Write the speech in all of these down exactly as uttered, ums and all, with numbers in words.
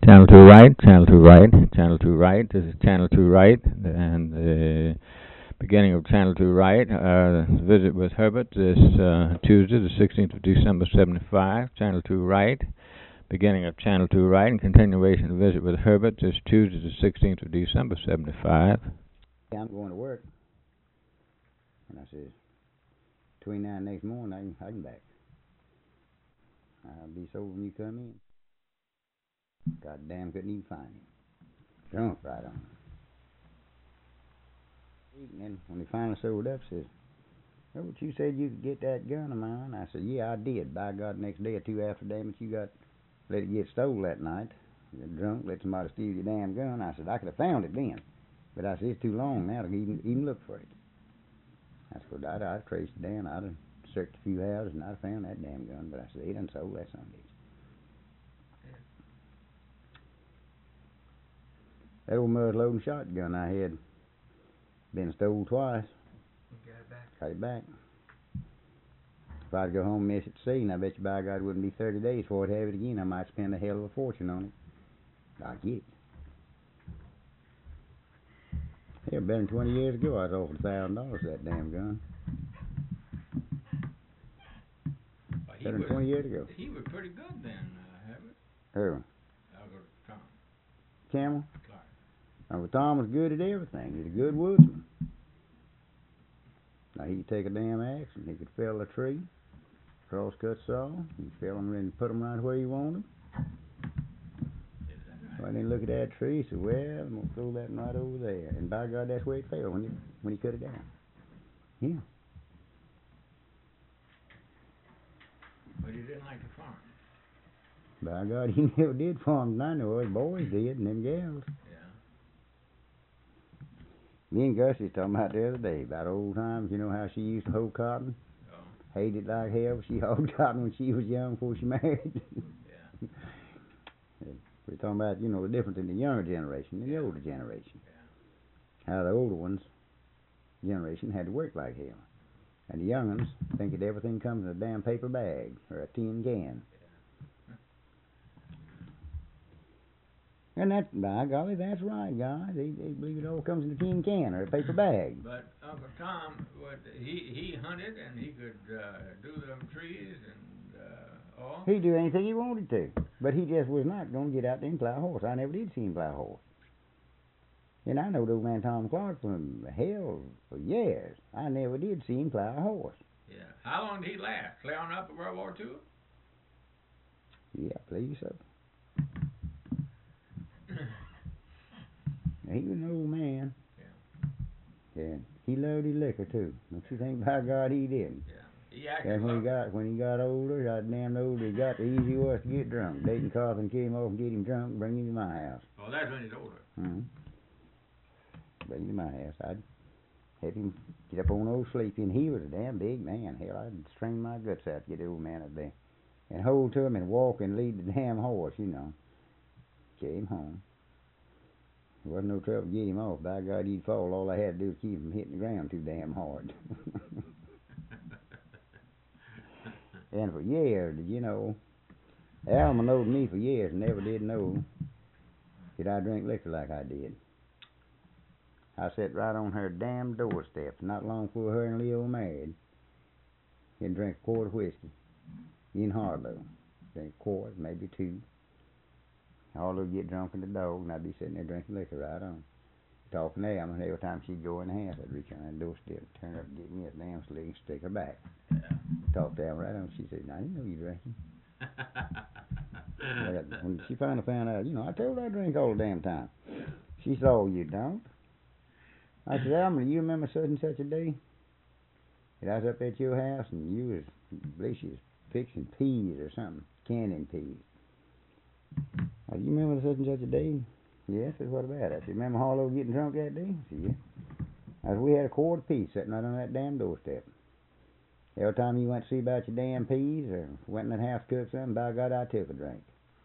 Channel two right, channel two right, channel two right. This is channel two right, and the beginning of channel two right. Uh, visit with Herbert this uh, Tuesday, the sixteenth of December, seventy-five. Channel two right, beginning of channel two right, and continuation of visit with Herbert this Tuesday, the sixteenth of December, seventy-five. Yeah, I'm going to work, and I says between now and next morning, I can I can back. I'll be sober when you come in. God damn, couldn't even find him. Drunk right on. And then when he finally sobered up, says, "Oh, but you said you could get that gun of mine." I said, "Yeah, I did. By God, next day or two after, damn it, you got let it get stole that night. You're drunk, let somebody steal your damn gun." I said, "I could have found it then, but I said it's too long now to even even look for it." I said, "I'd, I'd traced it down. I'd have searched a few houses and I'd have found that damn gun." But I said, "He done sold that son of a bitch." That old muzzle-loading shotgun I had been stole twice. You got it back? Got it back. If I'd go home and miss it to sea, and I bet you by God it wouldn't be thirty days before I'd have it again. I might spend a hell of a fortune on it. I'd get it. Yeah, better than twenty years ago, I was offered a thousand dollars for that damn gun. Well, Better than was, twenty years ago. He was pretty good then, uh, Herbert. Who? Albert Tom. Camel? Clark. Now, well, Tom was good at everything. He's a good woodsman. Now, he could take a damn axe and he could fell a tree, cross-cut saw. He'd fell them and put them right where you want them. Well, then look at that tree. He said, "Well, I'm going to throw that one right over there." And by God, that's where it fell when he, when he cut it down. Yeah. But he didn't like to farm. By God, he never did farm. I know his boys did and them gals. Yeah. Me and Gus was talking about the other day about old times. You know how she used to hoe cotton? Oh. Hated like hell. She hoed cotton when she was young before she married. Yeah. We're talking about, you know, the difference in the younger generation and the older generation. Yeah. How the older ones, generation, had to work like hell. And the young ones think that everything comes in a damn paper bag or a tin can. And that, by golly, that's right, guys. They, they believe it all comes in a tin can or a paper bag. But Uncle Tom, what, he, he hunted and he could uh, do them trees and uh, all. He'd do anything he wanted to. But he just was not going to get out there and plow a horse. I never did see him plow a horse. And I know the old man Tom Clark from hell for years. I never did see him plow a horse. Yeah. How long did he last? Clear on up to World War Two? Yeah, I believe so. He was an old man. Yeah. Yeah. He loved his liquor too. Don't you think, by God, he did? Yeah. He actually And when he loved got when he got older, God damn older he got, the easier it was to get drunk. Dayton Carlton came off and get him drunk and bring him to my house. Oh, that's when he's older. Mm-hmm. Bring him to my house. I'd have him get up on old sleepy, and he was a damn big man. Hell, I'd strain my guts out to get the old man up there. And hold to him and walk and lead the damn horse, you know. Carry him home. There wasn't no trouble to get him off. By God, he'd fall. All I had to do was keep him hitting the ground too damn hard. And for years, you know, Alma knowed me for years and never did know that I drink liquor like I did. I sat right on her damn doorstep not long before her and Leo married and drank a quart of whiskey in Harlow. Drink a quart, maybe two. Harlow would get drunk in the dog, and I'd be sitting there drinking liquor right on. Talking to Alma, and every time she'd go in the house, I'd reach on that doorstep, turn up and get me a damn slick and stick her back. Yeah. Talk to Alma right on. She said, "I didn't know you drinking." But when she finally found out, you know, I told her I drink all the damn time. She said, "Oh, you don't?" I said, "Alma, do you remember such and such a day that I was up at your house and you was, I believe she was fixing peas or something, canning peas. I said, you remember such and such a day?" "Yes." I said, "What about it?" I said, "Remember Harlow getting drunk that day?" I said, "Yeah." I said, "We had a quart of peas sitting right on that damn doorstep. Every time you went to see about your damn peas or went in that house to cook something, by God, I took a drink."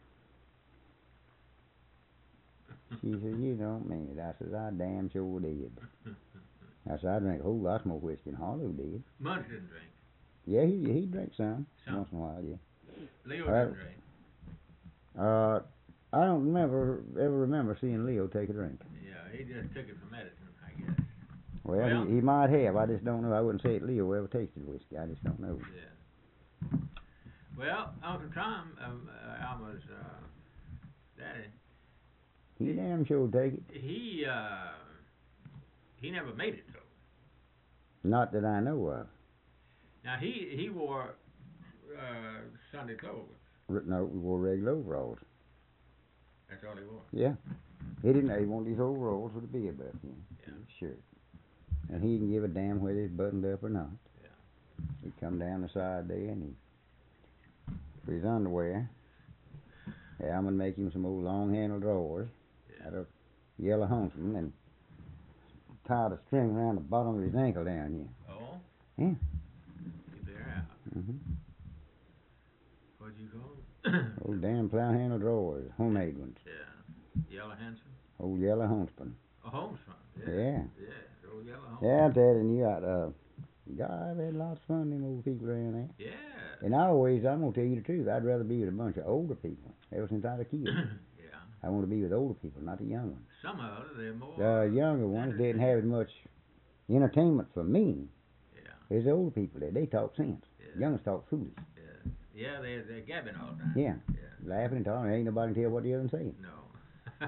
She said, "You don't mean it." I said, "I damn sure did." I said, "I drank a whole lot more whiskey than Harlow did." Munch didn't drink. Yeah, he he drank some, Some. once in a while, yeah. Leo Uh, didn't drink. Uh, I don't remember ever remember seeing Leo take a drink. Yeah, he just took it for medicine, I guess. Well, Well- he, he might have. I just don't know. I wouldn't say that Leo ever tasted whiskey. I just don't know. Yeah. Well, Uncle Tom, um, uh, Alma's uh, daddy, He damn sure take it. he uh, he never made it though. Not that I know of. Now he he wore uh, Sunday clothes. R- No, we wore regular overalls. That's all he wore. Yeah. He didn't. He wanted these overalls with a beard button in. Yeah. His shirt. And he didn't give a damn whether it's buttoned up or not. Yeah. He'd come down the side there and he, for his underwear, yeah, I'm gonna make him some old long-handled drawers Yeah. out of yellow huntsman and tied a string around the bottom of his ankle down here. Oh. Yeah. You better out. Mm-hmm. What'd you call them? Old damn plow-handle drawers, homemade ones. Yeah. Yellow Hanson. Old yellow huntsman. A Homespun. Yeah. Yeah. Yeah. Old yellow Homespun. Yeah, I'm telling you, I, uh, God, I've had lots of fun with them old people around there. Yeah. And I always, I'm gonna tell you the truth, I'd rather be with a bunch of older people ever since I was a kid. Yeah. I want to be with older people, not the young ones. Some of them, they're more. The younger ones didn't have as much entertainment for me Yeah. as the older people did. They talk sense. Yeah. Youngers talk foolish. Yeah. Yeah, they're, they're gabbing all the time. Yeah. Yeah. Laughing and talking, ain't nobody can tell what the other one's saying. No.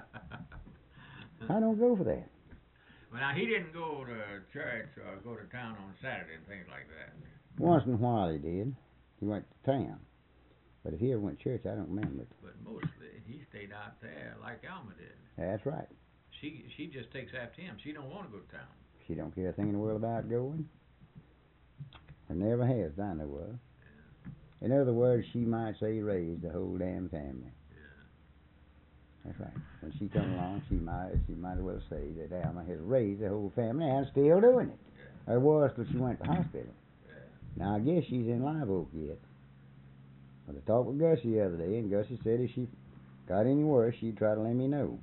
I don't go for that. Well, now, he didn't go to church or go to town on Saturday and things like that. Once in a while he did. He went to town. But if he ever went to church, I don't remember it. But mostly, he stayed out there like Alma did. That's right. She she just takes after him. She don't want to go to town. She don't care a thing in the world about going. Or never has, that I know of. In other words, she might say raised the whole damn family. Yeah. That's right. When she come along, she might she might as well say that Alma has raised the whole family and still doing it. Yeah. Or was till she went to the hospital. Yeah. Now I guess she's in Live Oak yet. But I talked with Gussie the other day, and Gussie said if she got any worse, she'd try to let me know.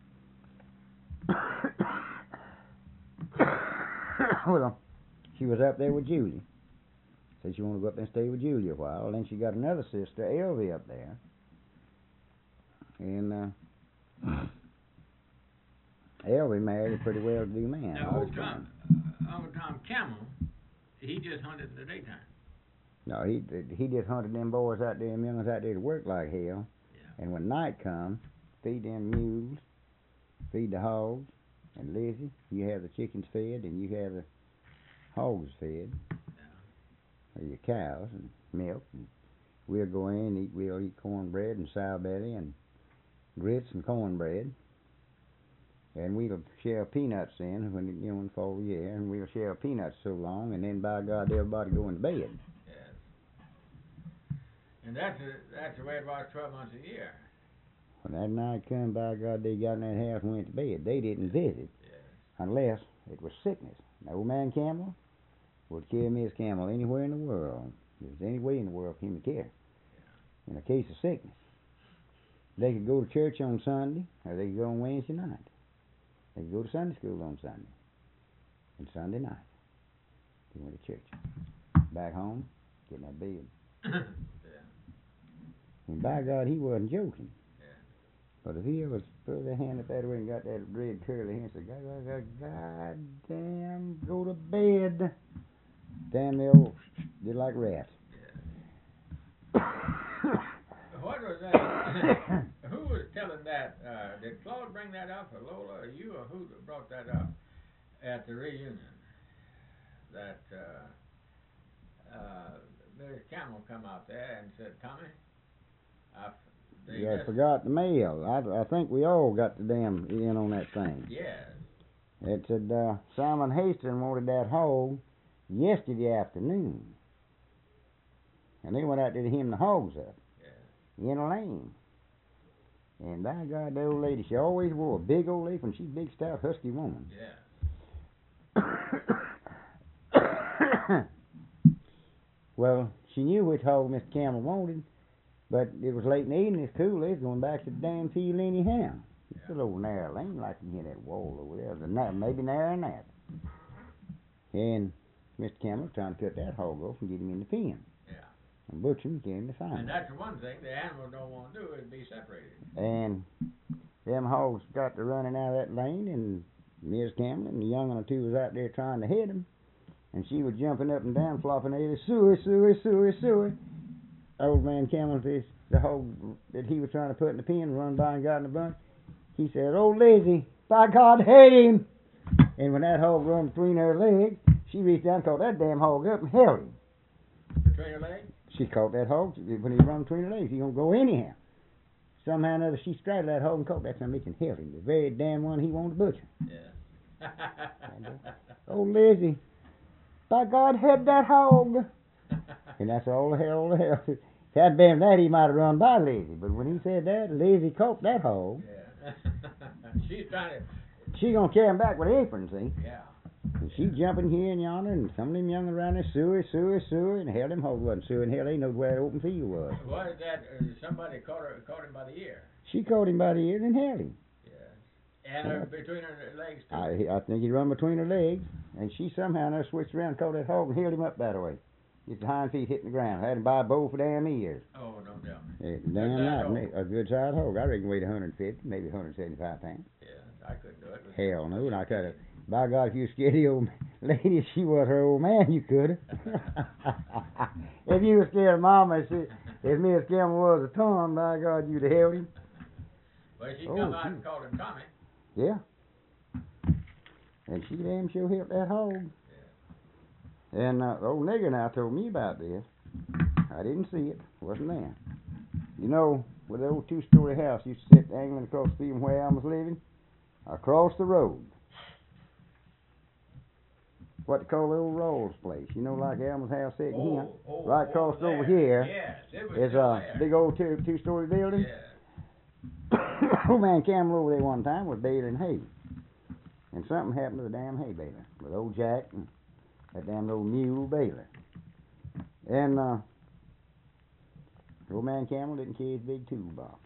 Well, she was up there with Julie. Said she wanted to go up there and stay with Julie a while. Then she got another sister, Elvie, up there. And uh, Elvie married a pretty well-to-do man. Now, all old the Tom, time. uh, old Tom Camel, he just hunted in the daytime. No, he he just hunted them boys out there, them youngins out there to work like hell. Yeah. And when night come, feed them mules, feed the hogs. And Lizzie, you have the chickens fed, and you have the hogs fed, Yeah. or your cows, and milk. And we'll go in and eat. We'll eat cornbread and sour belly and grits and cornbread. And we'll share peanuts in when you know in the fall year, and we'll share peanuts so long, and then by God, everybody go into bed. Yes. And that's a, that's the way it was twelve months a year. When that night come, by God, they got in that house and went to bed. They didn't visit Yes. unless it was sickness. The old man camel would carry me his camel anywhere in the world. If there's any way in the world for him to carry. In a case of sickness, they could go to church on Sunday, or they could go on Wednesday night. They could go to Sunday school on Sunday. And Sunday night, they went to church. Back home, get in that bed. Yeah. And by God, he wasn't joking. Yeah. But if he ever put their hand up that way and got that red curly hair and said, God, God, God, God damn, go to bed. Damn, they all did like rats. What was that? Who was telling that? Uh, did Claude bring that up, or Lola, or you, or who brought that up at the reunion? That uh, uh, Billy Camel come out there and said, Tommy, I, they You just, forgot the mail. I, I think we all got the damn in on that thing. yes, It said uh, Simon Hastings wanted that hog yesterday afternoon. And they went out there to hem the hogs up yes, in a lane. And by God, the old lady, she always wore a big old apron. She's a big, stout, husky woman. yes. Well, she knew which hog Mister Campbell wanted, but it was late in the evening. It's cool. They was going back to the damn field anyhow. It's a little narrow lane, like you can hear that wall over there. It's na- maybe narrower than that. And Mister Campbell was trying to cut that hog off and get him in the pen. Yeah. and butcher them, carry them to find And them. that's the one thing the animals don't want to do is be separated. And them hogs got to running out of that lane, and Miss Cameron and the young one or two was out there trying to hit them, and she was jumping up and down, flopping her head, suey, suey, suey, suey. Old man Cameron, this, the hog that he was trying to put in the pen, run by and got in the bunch. He said, "Oh, Lizzie, by God, hate him!" And when that hog run between her legs, she reached down and caught that damn hog up and held him. Between your legs? She caught that hog when he run between her legs. He gonna go anyhow. Somehow or another, she straddled that hog and caught that son bitch and held him. The very damn one he wanted to butcher. Yeah. Oh, Lizzie, by God, head that hog. And that's all the hell, all the hell. If it hadn't been that, he might have run by Lizzie. But when he said that, Lizzie caught that hog. Yeah. She's trying to. She gonna carry him back with an apron, see? Yeah. And she jumping here and yonder, and some of them young around there, suey, suey, suey, and hell, them hogs wasn't suey, and hell, they knowed where the open field was. What is that? Uh, somebody caught her, caught him by the ear. She caught him by the ear and held him. Yeah. And her, between her legs too. I, I think he run between her legs, and she somehow or another switched around, caught that hog, and held him up that way. His hind feet hitting the ground. Had him by both damn ears. Oh, don't tell me. Yeah, damn right, hog. ma- a good sized hog. I reckon weighed one hundred fifty, maybe one hundred seventy-five pounds. Yeah, I couldn't do it. Hell no, and I could have. By God, if you was scared of the old lady, if she was her old man, you could have. If you was scared of Mama, if, if Miss Campbell was a Tom, by God, you'd have held him. Well, she Oh, come out she- and called him Tommy. Yeah. And she damn sure held that hog. And uh, the old nigger now told me about this. I didn't see it. Wasn't there. You know, where the old two-story house used to sit angling across the field where I was living? Across the road. What they call the old Rawls place. You know, like Alma's house sitting here. oh, Right oh, across there. over here Yes, it was is still a there. big old two, two-story building. Yeah. Old man Campbell over there one time was baling hay. And something happened to the damn hay baler. With old Jack and that damn old mule baler. And uh, old man Campbell didn't carry his big toolbox.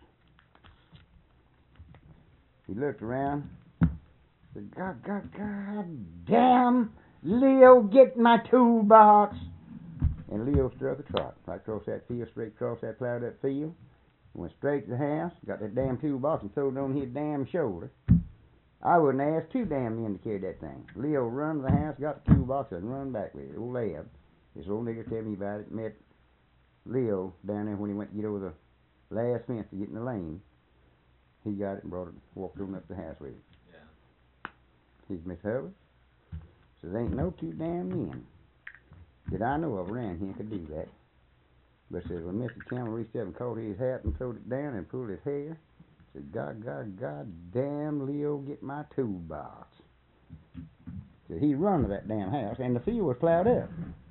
He looked around. Said, God, God, God damn, Leo, get my toolbox. And Leo struck a trot right across that field, straight across that plowed up field. Went straight to the house, got that damn toolbox and threw it on his damn shoulder. I wouldn't ask two damn men to carry that thing. Leo run to the house, got the toolbox, and run back with it. Old Lab, this old nigger tell me about it, met Leo down there when he went to get over the last fence to get in the lane. He got it and brought it, walked on up the house with it. Yeah. He's Miss Hubbard. So there ain't no two damn men that I know of around here could do that. But says when Mister Campbell reached up and caught his hat and throwed it down and pulled his hair, said, God, God, God damn, Leo, get my toolbox. Said he run to that damn house, and the field was plowed up.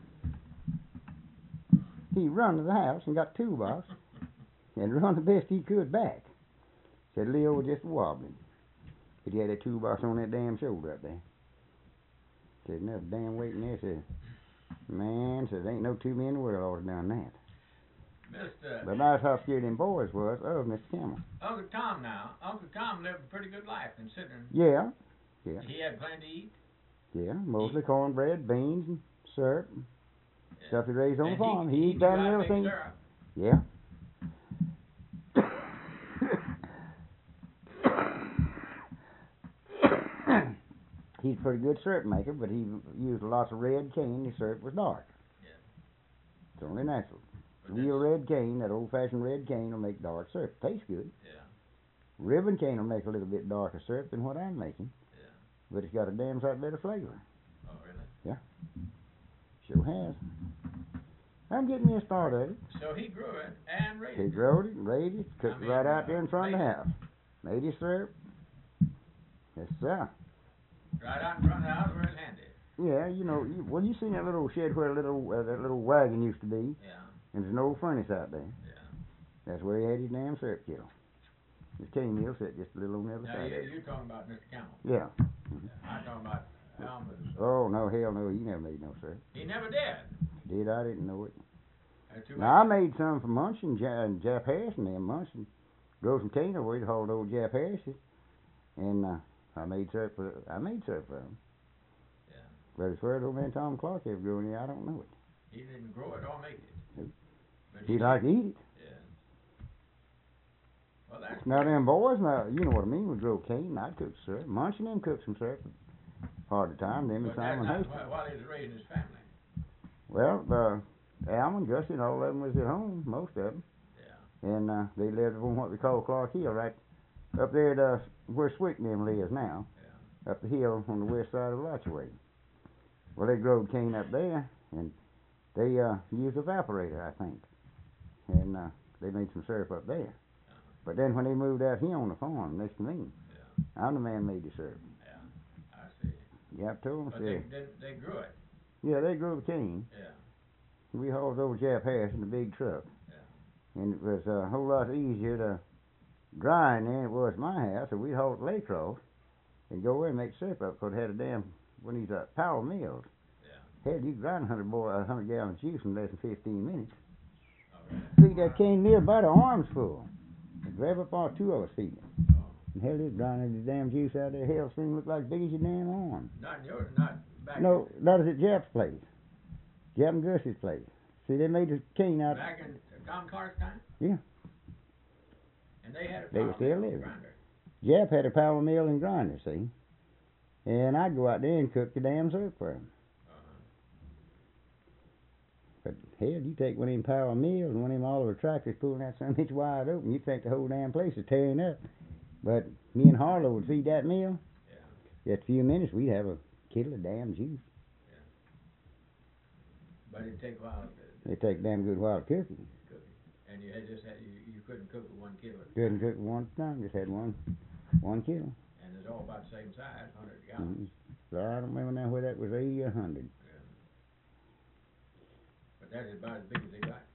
He run to the house and got the toolbox and run the best he could back. Said Leo was just wobbling. But he had that toolbox on that damn shoulder up there. Said enough damn weight in there. Said, man, said there ain't no two men in the world ought to have done that. Mister But that's how scared them boys was of Mister Campbell. Uncle Tom now. Uncle Tom lived a pretty good life considering Yeah, yeah, he had plenty to eat. yeah. Mostly cornbread, beans, and syrup. And Yeah. stuff he raised on And the farm. he, He, he done knew how to everything. make syrup. Yeah. He's a pretty good syrup maker, but he used lots of red cane. His syrup was dark. Yeah. It's only natural. But Real red cane, that old-fashioned red cane will make dark syrup. Tastes good. Yeah. Ribbon cane will make a little bit darker syrup than what I'm making. Yeah. But it's got a damn sight better flavor. Oh, really? Sure has. I'm getting me a start at it. So he grew it and raised He it. growed it, raised it, cooked I it mean, right out uh, there in front of the made it. house. Made his syrup. Yes, sir. Right out in front of the house where it's handy. Yeah, you know, you, well, you seen that little shed where little uh, that little wagon used to be, Yeah. and there's an old furnace out there. Yeah. That's where he had his damn syrup kettle. His cane mill sat just a little on the other Now, side. you, of it. you're talking about Mister Campbell. Yeah. Yeah. I'm talking about Alma's. Oh no, hell no, he never made no syrup. He never did. Did I? Didn't know it. Uh, too Now I much. made some for Munch and, ja- and Jap Harris and them. Munch and drove some cane over here to haul old Jap Harris's, and uh, I made syrup for I made syrup for him. Yeah. But as far as old man Tom Clark ever growing here, I don't know it. He didn't grow it or make it. But He'd like to eat it. Yeah. Well, that's Now them boys, now you know what I mean. We drove cane. I'd cook syrup. Munch and them cooked some syrup. Part of the time, them and But that's Simon not Hastings. while, while he was raising his family. Well, uh, Alvin, Gussie, and all of them was at home. Most of them. Yeah. And uh, they lived on what we call Clark Hill, right up there at uh, where Swick and them lives now. Yeah. Up the hill on the west side of Lachaway. Well, they growed cane up there, and they uh, used evaporator, I think. And uh, they made some syrup up there. Uh-huh. But then when they moved out here on the farm next to me, Yeah. I'm the man made the syrup. Yeah. I see. Yeah, I told them, But said, they, they, they grew it. yeah, they grew the cane. Yeah. We hauled old Jap Harris in a big truck. Yeah. And it was a whole lot easier to dry in there than it was at my house, so we'd haul it lay across and go away and make syrup up, because it had a damn, one of these uh, power mills. Yeah. Hell, you could grind a hundred boy, a hundred gallon of juice in less than fifteen minutes. Okay. Feed that cane near about the arms full. And grab up all two of us feeding it. Oh. And hell, it's grinding the damn juice out of there. Hell, thing looked like big as your damn arm. Not in your, not back. No, that was at Jap's place. Jap and Gussie's place. See, they made the cane out. Back in Tom Clark's time. Yeah. And they had a They were power still mill living. grinder. Jap had a power mill and grinder, see. And I'd go out there and cook the damn syrup for him. Uh-huh. But hell, you take one of them power mills and one of them Oliver tractors pulling that son bitch wide open, you'd think the whole damn place is tearing up. But me and Harlow would feed that mill. Yeah. Just a few minutes, we'd have a kettle of damn juice. But it'd take a while to It'd take a damn good while to cook it. cook it. And you had just had, you, you couldn't cook with one kilo. at a Couldn't time. cook it one time, just had one, one kilo. And it's all about the same size, hundred gallons. Mm-hmm. So I don't remember now whether that was eighty or a hundred. Yeah. But that is about as big as they got.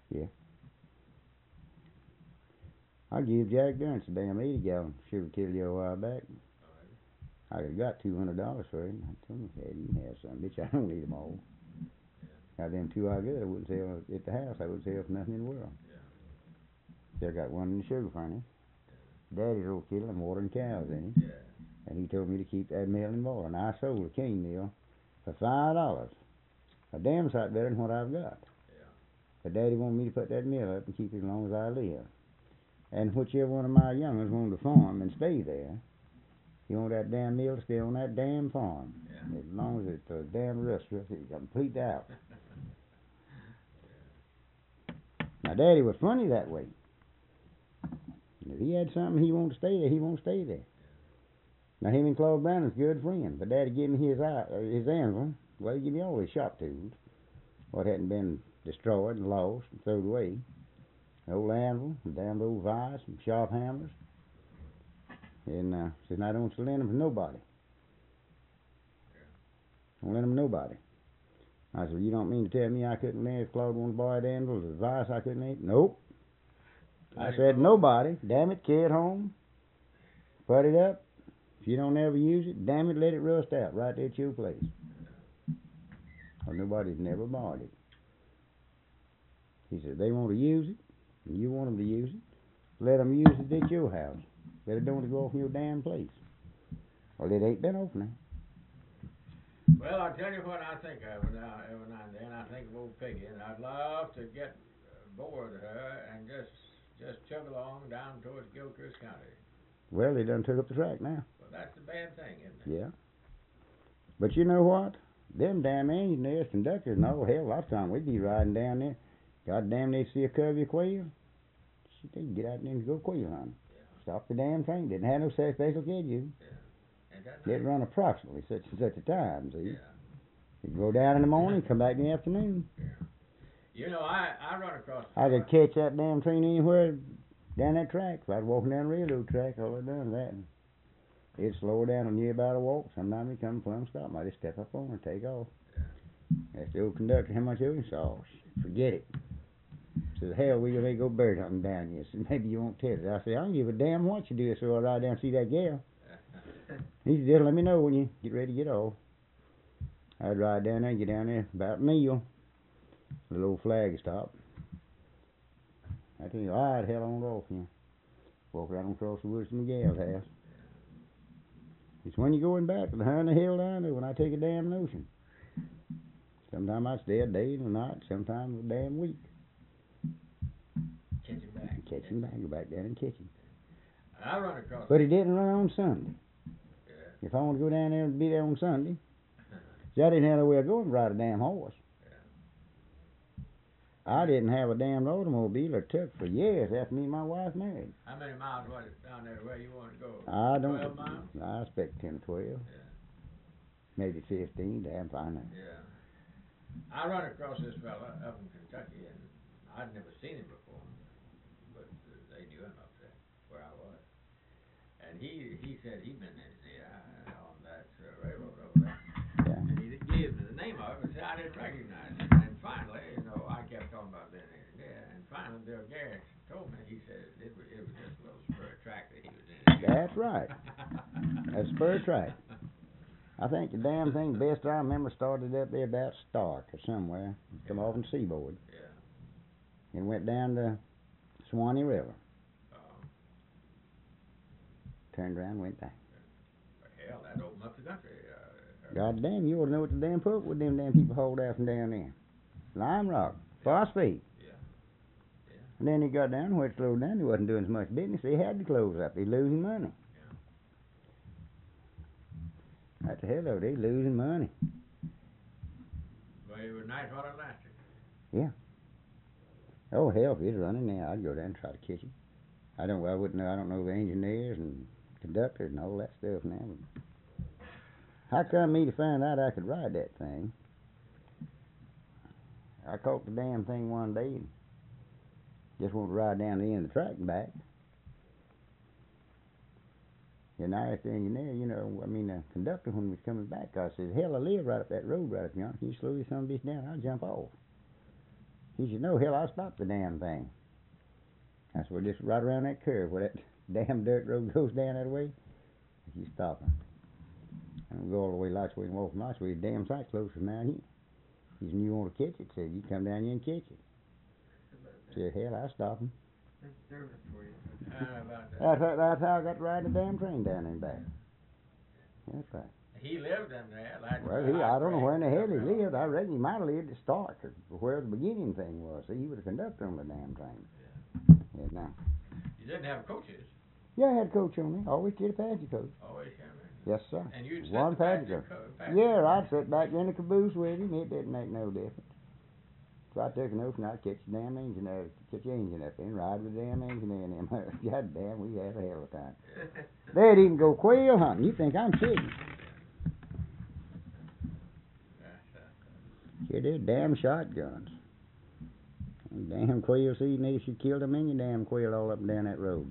I give Jack Durrance a damn eighty gallon sugar kettle a while back. I could have got two hundred dollars for it. I told him, "Hey, you can have some, bitch. I don't need them all." Got them two I good. I wouldn't sell at the house. I wouldn't sell for nothing in the world. Yeah. So I got one in the sugar furnace. Daddy's old kettle and watering cows in it. Yeah. And he told me to keep that mill in boiling. I sold a cane mill for five dollars. A damn sight better than what I've got. Yeah. But Daddy wanted me to put that mill up and keep it as long as I live. And whichever one of my young'uns wanted to farm and stay there, you want that damn mill to stay on that damn farm. Yeah. As long as it's a damn rust, it's complete out. Now, Daddy was funny that way. If he had something he wanted to stay there, he won't stay there. Now, him and Claude Browning's good friends, but Daddy gave me his eye, uh, his anvil. Well, he gave me all his shop tools, what hadn't been destroyed and lost and thrown away. The old anvil, the damn old vise, and sharp hammers. And uh, said, I don't lend them to nobody. Don't lend them to nobody. I said, well, you don't mean to tell me I couldn't lend if Claude wanted to buy the anvil, the vise I couldn't lend? Nope. I said, nobody. Damn it, carry it home. Put it up. If you don't ever use it, damn it, let it rust out right there at your place. Or nobody's never bought it. He said, they want to use it, and you want them to use it, let them use it at your house. But it don't go off in your damn place. Well, it ain't been opening. Well, I'll tell you what I think of now, every now and then. I think of old Peggy, and I'd love to get aboard her and just just chug along down towards Gilchrist County. Well, they done took up the track now. Well, that's the bad thing, isn't it? Yeah. But you know what? Them damn engineers, conductors, and all, hell, a lot of time we'd be riding down there. God damn, they'd see a covey of quail. Shit, they'd get out there and go quail hunting. Yeah. Stop the damn train. Didn't have no such special schedule. Yeah. Ain't that They'd nice? run approximately such and such a time, see? Yeah. You'd go down in the morning, come back in the afternoon. Yeah. You know, I, I run across the I could catch that damn train anywhere down that track. If I'd walking down the railroad track, all I done was that. It'd slow down and near about a walk. Sometimes he'd come plumb stop. I just step up on her and take off. Yeah. Asked the old conductor how much owing. Oh, shit, forget it. Says, hell, we gonna go bird hunting down here. Says, maybe you won't tell it. I said, I don't give a damn what you do, so I'll ride down and see that gal. He said, just let me know when you get ready to get off. I'd ride down there and get down there about meal. Little old flag stop. I tell you, I'd hell on off here. Walk right on across the woods to Miguel's house. It's when you going back to the Hunter Hill down there when I take a damn notion. Sometimes I stay a day and a night, sometimes a damn week. catch him back, go back down and catch him. I run across. But he didn't run on Sunday. Yeah. If I want to go down there and be there on Sunday, see, I didn't have no way of going to ride a damn horse. I didn't have a damn automobile or truck for years after me and my wife married. How many miles was it down there where you want to go? I don't. Twelve miles? I expect ten or twelve. Yeah. Maybe fifteen. Damn fine. Yeah. I run across this fella up in Kentucky, and I'd never seen him before, but uh, they knew him up there where I was. And he he said he'd been in the, uh, on that uh, railroad over there. Yeah. And he gave me the name of it, and said I didn't recognize it. And finally, you know, I kept talking about being there. And finally, Bill Garrett told me, he said it was, it was just a little spur track that he was in. That's right. That's spur track. I think the damn thing, best I remember, started up there about Stark or somewhere. Come off in Seaboard. Yeah. And went down to Swanee River. Uh, Turned around and went back. hell, that opened up the country. Uh, God damn, you ought to know what the damn put with them damn people hauled out from down there. Lime rock, phosphate. Yeah. Yeah. And then he got down where it slowed down. He wasn't doing as much business. He had to close up. He losing money. That's the hell of it. He's losing money. But it was nice while it lasted. Yeah. Oh hell, if he's running now, I'd go down and try to catch him. I don't. I wouldn't know. I don't know the engineers and conductors and all that stuff now. But how come me to find out I could ride that thing? I caught the damn thing one day and just wanted to ride down the end of the track and back. And I asked the engineer, you know, I mean the conductor when we was coming back, I said, hell, I live right up that road right up yonder. Can you slow this son of a bitch down? I'll jump off. He said, no, hell, I'll stop the damn thing. I said, well, just right around that curve where that damn dirt road goes down that way, you stop him. And we'll go all the way Lightsway and walk from Lightsway, the damn sight closer from down here. He said, you want to catch it? Said, you come down here and catch it. Said, hell, I'll stop him. That's service for you. Uh, about that. That's, how- that's how I got to ride the damn train down there and back. That's right. He lived in there. Like Well, he, I don't know where in the hell he lived. I reckon he might have lived at Stark, or where the beginning thing was. See, he was a conductor on the damn train. Yeah. Yeah, now. You didn't have coaches. Yeah, I had a coach on me. Always get a passenger coach. Always had me. Yes, sir. And you'd One sit the passenger. passenger co- passenger Yeah, I'd sit back in the caboose with him. It didn't make no difference. So I took an oath and I'd catch the damn engine up, catch the engine up and ride with the damn engine in him. God damn, we had a hell of a time. They'd even go quail hunting. You think I'm kidding? Yeah, they're damn shotguns. And damn quail season, they should kill them any damn quail all up and down that road.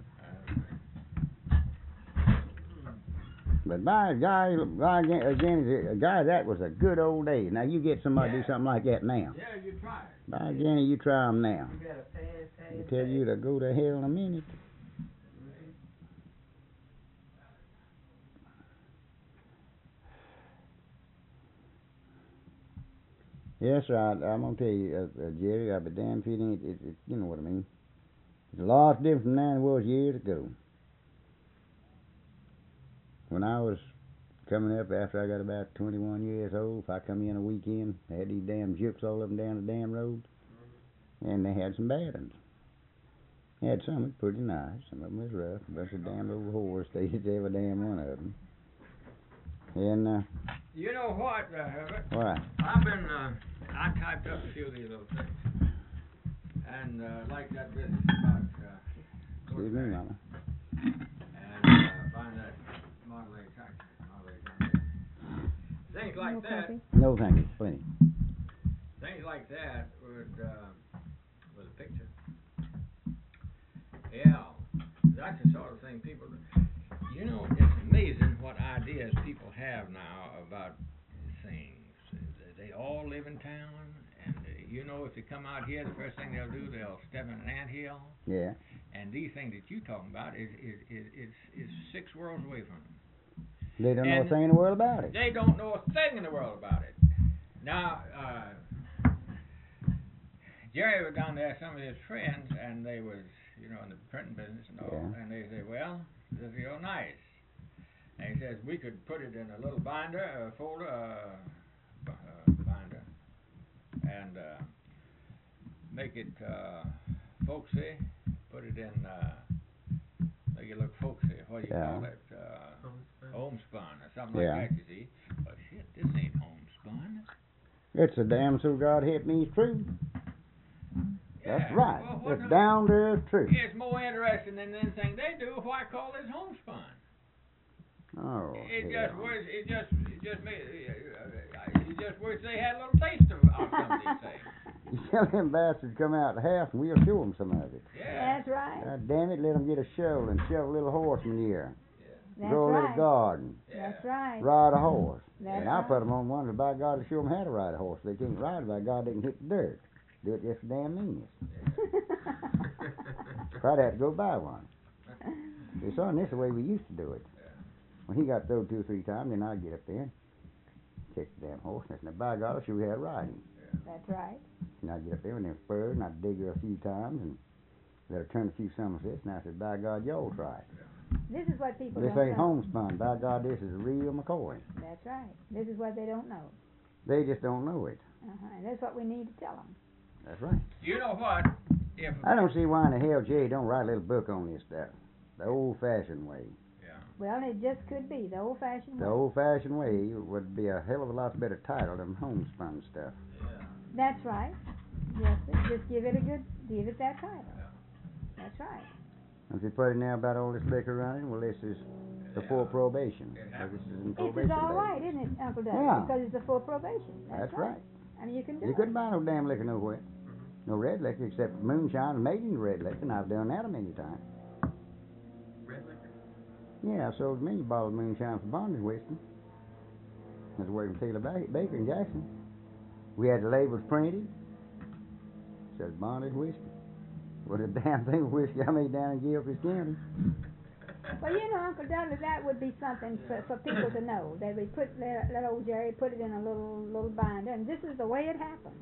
But by guy, guy again, again, guy, that was a good old day. Now you get somebody to Yeah. do something like that now. Yeah, you try it. By Jenny, you try 'em now. You got a pass, pass, I tell you to go to hell in a minute. Yes, sir. I, I'm gonna tell you, uh, uh, Jerry. I've been damn feeling it, it, it. You know what I mean. It's a lot different from than it was years ago. When I was coming up after I got about twenty-one years old, if I come in a weekend, they had these damn jukes all up and down the damn road, and they had some bad ones. They had some that was pretty nice, some of them was rough, a bunch of damn old whores stayed at every damn one of them. And uh, You know what, uh, Herbert? what? I've been, uh, I typed up a few of these little things. And, uh, like that business about, uh, Excuse me, Mama. and, uh, find that Model A tractor, Model A tractor. Things like that, No, thank you. Plenty. things like that would, uh, with a picture. Yeah, that's the sort of thing people do. You know, it's amazing what ideas people have now about things. They all live in town, and uh, you know, if they come out here, the first thing they'll do, they'll step in an anthill. Yeah. And these things that you're talking about is is is is, is six worlds away from them. They don't know a And thing in the world about it. They don't know a thing in the world about it. Now, uh, Jerry was down there, some of his friends, and they was, you know, in the printing business and all, Yeah. and they say, well, this is real nice. And he says, we could put it in a little binder, a folder, uh, b- uh, binder, and uh, make it uh, folksy, put it in, uh, make it look folksy. What do you Yeah. call it? Uh, Homespun. homespun or something Yeah. like that, you see. But shit, this ain't homespun. It's a damn so God help me true. That's Yeah, right. well, what It's the- down to earth truth. Yeah, it's more interesting than anything they do. Why call this homespun? Oh, It hell. just wish it just it just made uh, you just wish they had a little taste of, of some of these things. You tell them bastards to come out the house and we'll show them some of it. Yeah. That's right. God damn it, let them get a shovel and shove a little horse manure. That's Grow a little right. garden. Yeah. That's right. Ride a horse. That's and I'll right. put them on one that by God to show them how to ride a horse. They can't ride it, by God they can hit the dirt. Do it just for damn meanness. Probably had to go buy one. See, son, this is the way we used to do it. When he got through two or three times, then I'd get up there and catch the damn horse. And I said, by God, I'll show you how to ride him. That's right. And I'd get up there with them spurs, and I'd dig her a few times, and let her turn a few somersets, and I said, by God, y'all try it. This is what people This don't ain't know. homespun. By God, this is real McCoy. That's right. This is what they don't know. They just don't know it. Uh-huh. And that's what we need to tell them. That's right. You know what? If I don't see why in the hell Jay don't write a little book on this stuff. The old-fashioned way. yeah. Well, it just could be the old-fashioned The way. old-fashioned way would be a hell of a lot better title than homespun stuff. That's right. Yes, sir. Just give it a good, give it that title. That's right. If you put it now about all this liquor running, well, this is before probation. It Well, this is in This probation. is all days. right, isn't it, Uncle Doug? Yeah. Because it's a full probation. That's, That's right. I mean, you can do You it. couldn't buy no damn liquor nowhere. No red liquor except moonshine and made into red liquor, and I've done that a many times. Red liquor. Yeah, I sold many bottles of moonshine for bondage whiskey. That's away from Taylor ba- Baker in Jackson. We had the labels printed. Said bondage whiskey. What a damn thing of whiskey I made down in Gilchrist County. Well, you know, Uncle Douglas, that would be something for, for people to know. That we put let, let old Jerry put it in a little little binder, and this is the way it happened.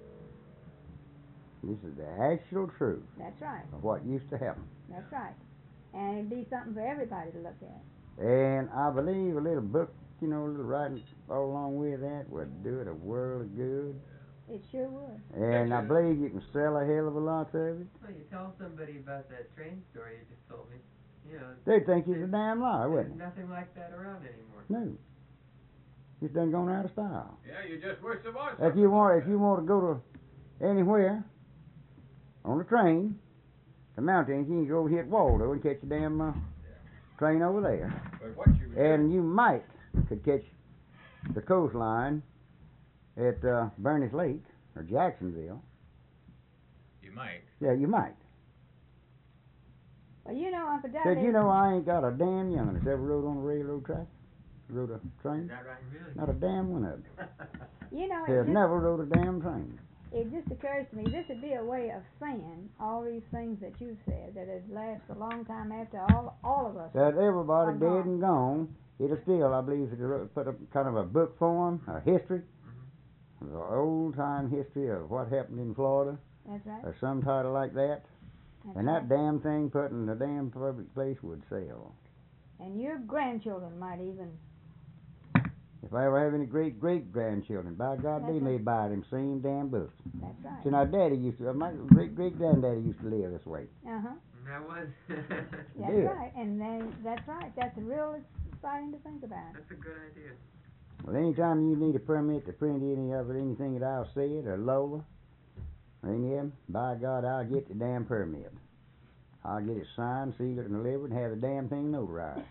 This is the actual truth That's right. of what used to happen. That's right. And it'd be something for everybody to look at. And I believe a little book, you know, a little writing all along with that would do it a world of good. It sure would. And I believe you can sell a hell of a lot of it. Well, you tell somebody about that train story you just told me. You know, They'd think you're a damn liar, there's wouldn't nothing like that around anymore. they? No. It's done gone out of style. Yeah, you just wish there was. If you want, if you want to go to anywhere on a train, the mountains, you can go hit Waldo and catch a damn uh, train over there. But what you And you might could catch the coastline at uh, Bernice Lake or Jacksonville. you might. Yeah, you might. Well, you know, Uncle Doug. Said, you know, I ain't got a damn young'un that's ever rode on a railroad track, rode a Is train. that right? Really? Not a damn one of them. You know, Has it just, never rode a damn train. it just occurs to me this would be a way of saying all these things that you've said that would last a long time after all all of us. That everybody I'm dead gone. and gone, it'll still, I believe, it'll put up kind of a book form, a history, the old time history of what happened in Florida, That's right. or some title like that. That's And right. that damn thing put in a damn public place would sell. And your grandchildren might even. If I ever have any great great grandchildren, by God, they That's may right. buy them same damn books. That's right. See, now, Daddy used to, my great great granddaddy used to live this way. Uh huh. That was. That's did. right. And then that's right. That's real exciting to think about. That's a good idea. Well, anytime you need a permit to print any of it, anything that I've said, or Lola, or any of them, by God, I'll get the damn permit. I'll get it signed, sealed, and delivered, and have the damn thing notarized.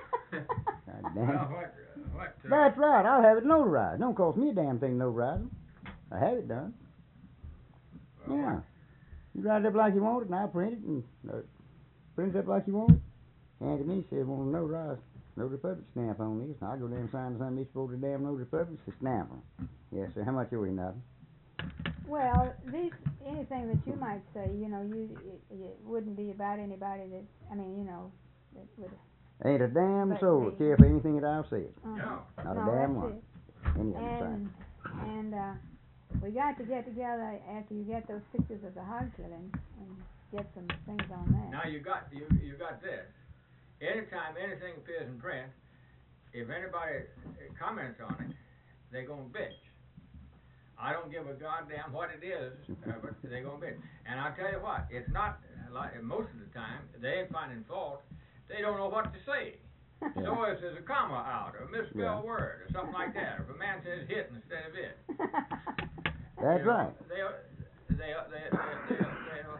God damn. Well, what what? Uh, That's right, I'll have it notarized. Don't cost me a damn thing notarizing. I have it done. well, Yeah. what- You write it up like you want it, and I'll print it, and uh, print it up like you want it. Hand it to me, says, want a notarized Notary Public stamp on this. And I'll go down and sign something each for the damn Notary Public to stamp them. Yes, sir. How much are we, nothing? Well, these anything that you might say, you know, you it, it wouldn't be about anybody that I mean, you know, that would. Ain't a damn But soul the- care for anything that I've said. Uh, No. Not no, a damn that's one. it. Any of them. And and uh, we got to get together after you get those pictures of the hog killing and get some things on that. Now you got you you got this. Anytime anything appears in print, if anybody uh, comments on it, they gonna bitch. I don't give a goddamn what it is, uh, but they gonna bitch. And I'll tell you what, it's not like most of the time, they ain't finding fault. They don't know what to say. Yeah. So if there's a comma out, or a misspelled Yeah. word, or something like that, or if a man says hit instead of it. That's you know, right. They'll, they'll, they'll, they'll,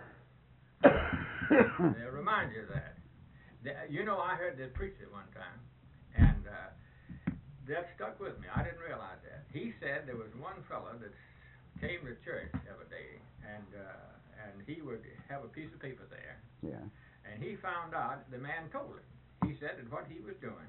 they'll, they'll remind you of that. They, you know, I heard this preacher one time, and uh, that stuck with me. I didn't realize that. He said there was one fellow that came to church every day, and uh, and he would have a piece of paper there, Yeah. and he found out the man told him. He said that what he was doing,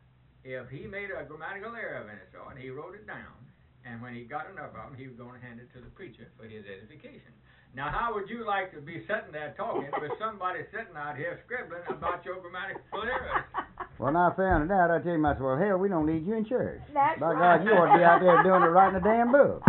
if he made a grammatical error of any sort, he wrote it down, and when he got enough of them, he was going to hand it to the preacher for his edification. Now, how would you like to be sitting there talking with somebody sitting out here scribbling about your grammatical errors? When I found it out, I tell you myself, well, hell, we don't need you in church. That's By right. God, you ought to be out there doing it, writing a damn book.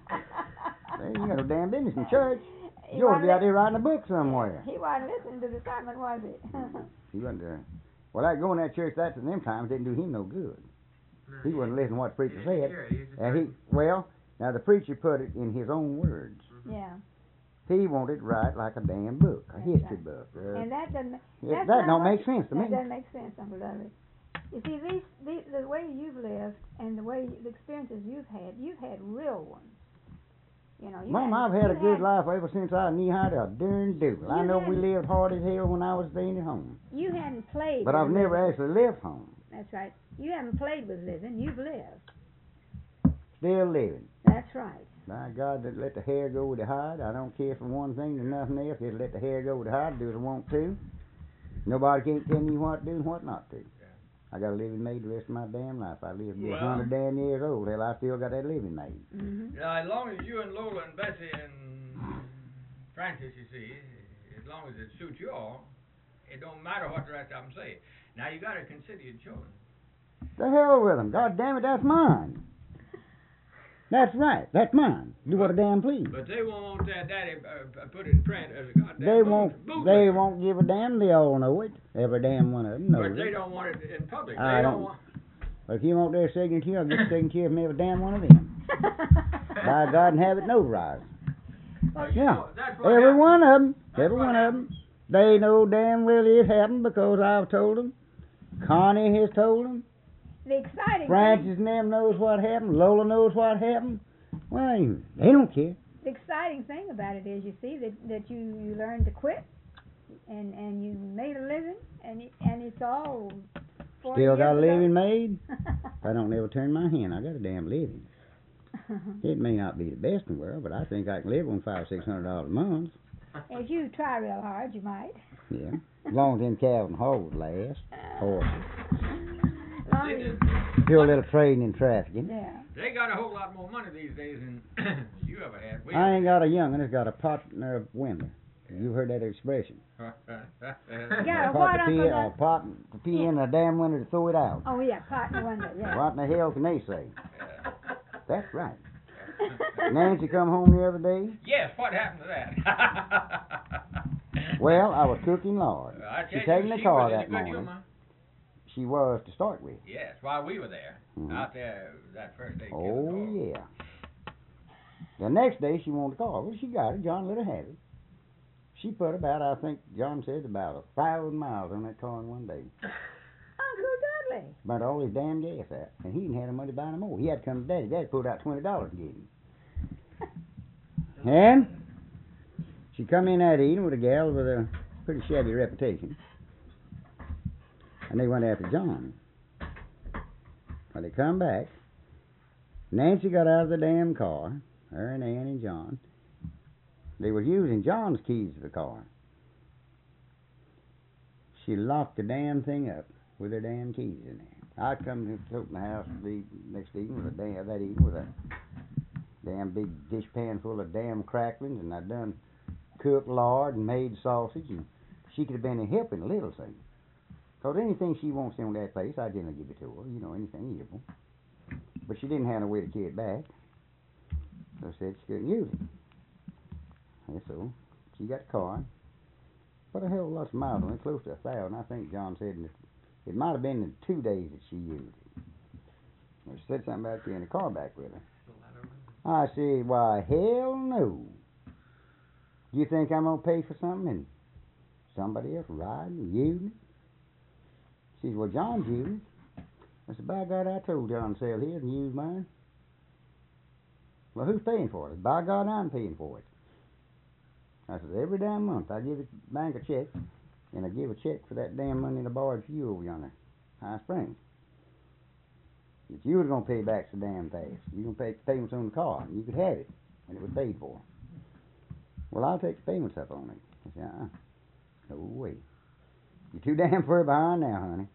Hey, you got no damn business in church. He You ought to be wasn't out there writing a book somewhere. He wasn't listening to the sermon, was he? He wasn't there. Well, that going to that church that in them times didn't do him no good. He wasn't listening to what the preacher said. And he, well, now the preacher put it in his own words. Yeah. He wanted to write like a damn book, a That's history right. book. Uh, And that doesn't. yeah, That's that not don't what- make sense to me. That doesn't make sense, Uncle Dudley. You see, these, these, the way you've lived and the way the experiences you've had, you've had real ones. You know, you Mom, had, I've had you a good had, life ever since I knew how to darn do it. I You know had- we lived hard as hell when I was staying at home. You hadn't played. But with I've never living. actually left home. That's right. You haven't played with living. You've lived. Still living. That's right. By God, that let the hair go with the hide. I don't care for one thing or nothing else. Just let the hair go with the hide. Do as I want to. Nobody can't tell me what to do and what not to. I got a living made the rest of my damn life. I live to be a Well- hundred damn years old. Hell, I still got that living made. Mm-hmm. Now, as long as you and Lola and Bessie and Francis, you see, as long as it suits you all, it don't matter what the rest of them say. Now, you got to consider your children. The hell with them. God damn it, that's mine. That's right. That's mine. Do what a damn please. But they won't want their daddy uh, put in print as a goddamn They boot- won't. bootleg. They won't give a damn. They all know it. Every damn one of them knows But they it. don't want it in public. I they don't- don't want. If you want their signature, I'll get the signature from every damn one of them. By God, and have it notarized. Well, you Yeah. know, that's what Every happened. one of them. That's Every what one of them. They know damn well it happened because I've told them. Connie has told them. The exciting Francis thing, and them knows what happened. Lola knows what happened. Well, they don't care. the exciting thing about it is, you see, that that you you learned to quit, and and you made a living, and it, and it's all. forty Still got a years ago. living made. If I don't ever turn my hand, I got a damn living. It may not be the best in the world, but I think I can live on five or six hundred dollars a month. If you try real hard, you might. Yeah, as long as them cows and hogs last. Horses. Long They, as you- did- Do a little trading and trafficking. yeah. they got a whole lot more money these days than you ever had. We I ain't got a young'un that's got a pot in a window. You heard that expression? Yeah, a what, pot to pee, Uncle a Dud- pot to pee in a damn window to throw it out. Oh yeah, pot in the window. Yeah. What in the hell can they say? That's right. Nancy come home the other day. Yes, what happened to that? Well, I was cooking lard. I She tell you, taken the she car was in a that good morning. humor. She was to start with. Yes, while we were there, Mhm. out there that first day. Oh yeah. The next day she wanted the car. Well, she got it. John let her have it. She put about, I think John said, about a thousand miles on that car in one day. Uncle Dudley. Burnt all his damn gas out, and he didn't have no money to buy no more. He had to come to Daddy. Daddy pulled out twenty dollars to get him. And she come in that evening with a gal with a pretty shabby reputation, and they went after John. When they come back, Nancy got out of the damn car, her and Ann and John. They was using John's keys to the car. She locked the damn thing up with her damn keys in there. I come to open the house the next evening with a damn that evening with a damn big dishpan full of damn cracklings, and I done cooked lard and made sausage, and she could have been a helping a little thing. Cause anything she wants in that place, I generally give it to her. You know, anything evil. But she didn't have no way to carry it back, so I said she couldn't use it. And so she got the car. Put a hell of a lot of miles on it, close to a thousand. I think John said in it, it might have been in two days that she used it. She said something about carrying the car back with her. I said, why, hell no. You think I'm going to pay for something and somebody else riding, using it. She said, well, John's using it. I said, by God, I told John to sell his and use mine. Well, who's paying for it? By God, I'm paying for it. I said, every damn month I give the bank a check, and I give a check for that damn money in I borrowed for you over yonder, High Springs. If you was going to pay back so damn fast, you going to pay the payments on the car, and you could have it when it was paid for. Well, I'll take the payments up on it. I said, uh-uh. No way. You're too damn far behind now, honey.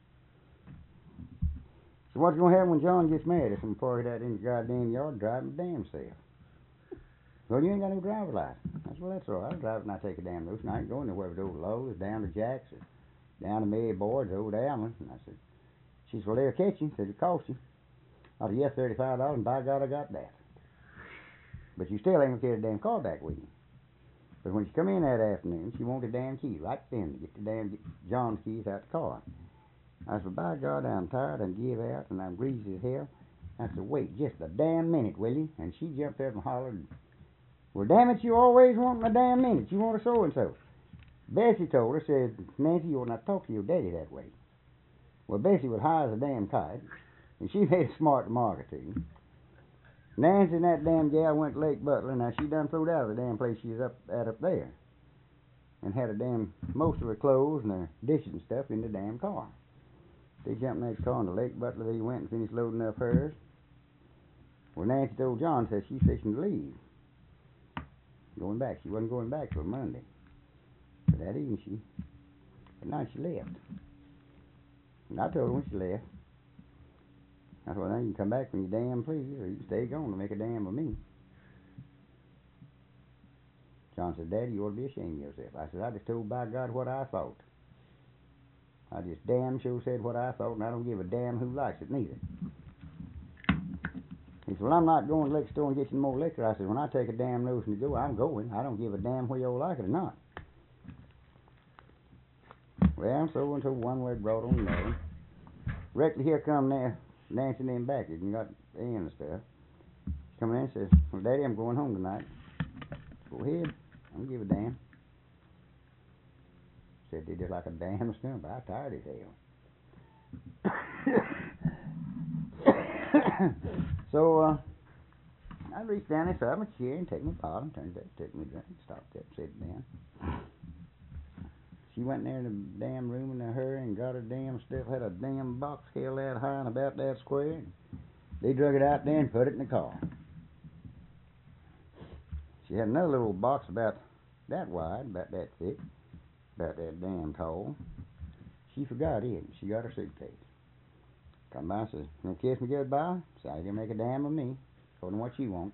So what's going to happen when John gets mad? If I'm parked out in the goddamn yard driving the damn self. Well, you ain't got no driver license. I said, well, that's all right. I'll drive when I take a damn notion. I ain't going nowhere but over to Lowe's, down to Jackson, down to Mary Board's, over to Allen. And I said, she said, well, they'll catch you. Said, it cost you. I said, yes, thirty-five dollars, and by God, I got that. But you still ain't going to get a damn car back with you. But when she come in that afternoon, she wanted the damn key right then to get the damn get John's keys out the car. I said, by God, I'm tired and give out, and I'm greasy as hell. I said, wait just a damn minute, will you? And she jumped up and hollered, well, damn it, you always want a damn minute. You want a so-and-so. Bessie told her, said, Nancy, you ought not talk to your daddy that way. Well, Bessie was high as a damn kite, and she made a smart remark or two. Nancy and that damn gal went to Lake Butler. Now, she done throwed out of the damn place she was up at up there, and had a damn, most of her clothes and her dishes and stuff in the damn car. They jumped in that car, and to Lake Butler they went and finished loading up hers. Well, Nancy told John, said she's fixing to leave. Going back. She wasn't going back till Monday. But that evening she, at night she left. And I told her when she left, I said, well, now you can come back when you damn please, or you can stay gone to make a damn of me. John said, Daddy, you ought to be ashamed of yourself. I said, I just told by God what I thought. I just damn sure said what I thought, and I don't give a damn who likes it neither. He said, well, I'm not going to the liquor store and get you more liquor. I said, when I take a damn notion to go, I'm going. I don't give a damn whether you like it or not. Well, so and so one way brought on another. Directly here come there, Nancy and them back. You got Ann and stuff. She come in and says, well, Daddy, I'm going home tonight. Go ahead. I don't give a damn. Said they just like a damn stump. I'm tired as hell. So, uh, I reached down and sat in my chair and take my bottle and turned it, took me a drink, stopped up, sat down. She went in there in the damn room and her and got her damn stuff, had a damn box held that high and about that square. And they drug it out there and put it in the car. She had another little box about that wide, about that thick, about that damn tall. She forgot it. She got her suitcase. Come by and says, you gonna kiss me goodbye? So you can make a damn of me, according to what you want.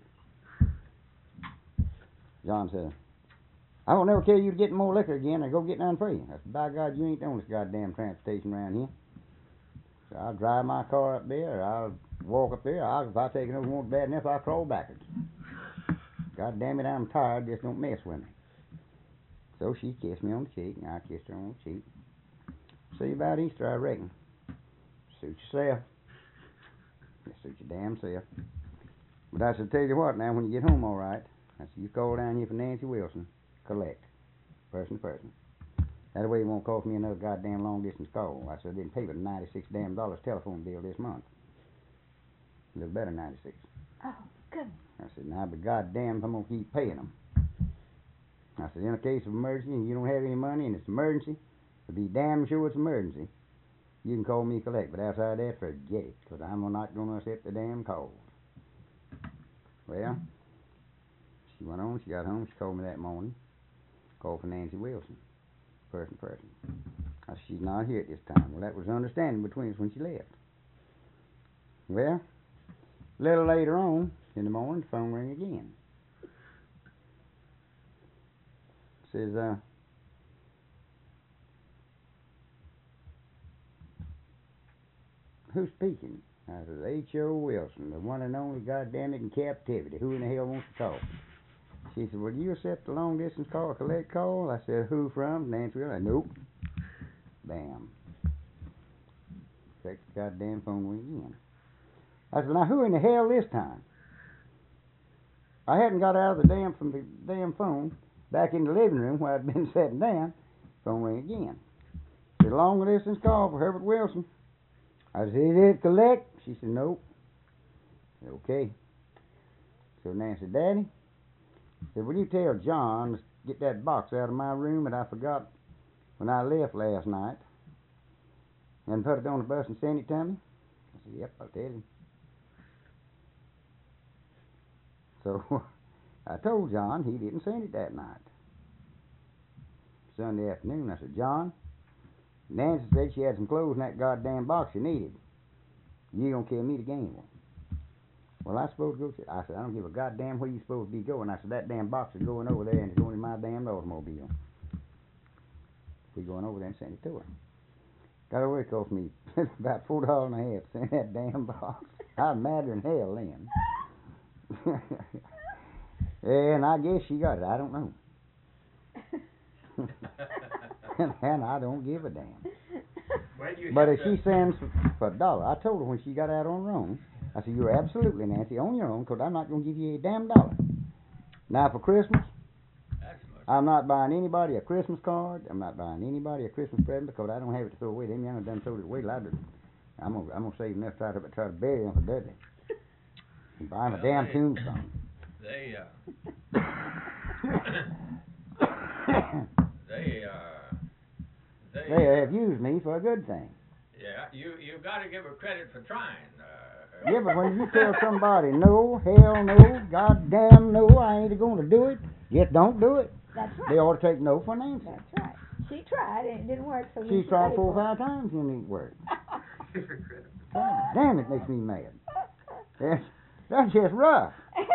John said, I won't never tell you to get more liquor again or go get none for you. I said, by God, you ain't on this goddamn transportation around here. So I'll drive my car up there, or I'll walk up there, or I'll, if I take it over more bad enough, I'll crawl backwards. God damn it, I'm tired, just don't mess with me. So she kissed me on the cheek, and I kissed her on the cheek. See you about Easter, I reckon. Suit yourself. Just suit your damn self. But I said, tell you what, now, when you get home all right, I said, you call down here for Nancy Wilson, collect, person to person. That way it won't cost me another goddamn long-distance call. I said, I didn't pay but ninety-six damn dollars telephone bill this month. A little better than ninety-six. Oh, goodness. I said, now, but goddamn, I'm going to keep paying them. I said, in a case of emergency and you don't have any money and it's emergency, it'll be damn sure it's emergency. You can call me collect, but outside that, forget it, because I'm not going to accept the damn calls. Well, she went on, she got home, she called me that morning, called for Nancy Wilson, person to person. I said, she's not here at this time. Well, that was understanding between us when she left. Well, a little later on in the morning, the phone rang again. It says, uh, who's speaking? I said, H O. Wilson, the one and only goddamn it in captivity. Who in the hell wants to talk? She said, well, do you accept the long distance call, collect call? I said, who from? Nancy Wilson. I said, nope. Bam. Check the goddamn phone ring again. I said, now who in the hell this time? I hadn't got out of the damn from the damn phone back in the living room where I'd been sitting down. Phone rang again. Said, long distance call for Herbert Wilson. I said, is it collect? She said, nope. I said, okay. So Nancy said, Daddy, said, will you tell John to get that box out of my room that I forgot when I left last night and put it on the bus and send it to me? I said, yep, I'll tell him. So I told John he didn't send it that night. Sunday afternoon, I said, John, Nancy said she had some clothes in that goddamn box you needed. You gonna kill me to gain one. Well, I supposed to go to, I said, I don't give a goddamn where you supposed to be going. I said, that damn box is going over there and it's going in my damn automobile. We going over there and send it to her. Got away, it cost me about four dollars and a half to send that damn box. I was madder than hell then. And I guess she got it. I don't know. and, and I don't give a damn. Well, you But have if to- she sends for, for a dollar, I told her when she got out on her own, I said, you're absolutely, Nancy, on your own, because I'm not going to give you a damn dollar. Now, for Christmas, That's much. I'm not buying anybody a Christmas card. I'm not buying anybody a Christmas present because I don't have it to throw away. Them young done throw it away. Like I'm going I'm to save enough to try to, try to bury them for Dudley. And buy him a Well, damn they- tombstone. They, uh, they, uh, they, They have used me for a good thing. yeah, you, you gotta give her credit for trying, uh. Yeah, but when you tell somebody, no, hell no, goddamn no, I ain't going to do it, just don't do it, That's they right. ought to take no for an answer. That's right. She tried and it didn't work, so She she tried paid four or for it. five times and it didn't work. Hypocrite. God damn, it makes me mad. That's, that's just rough.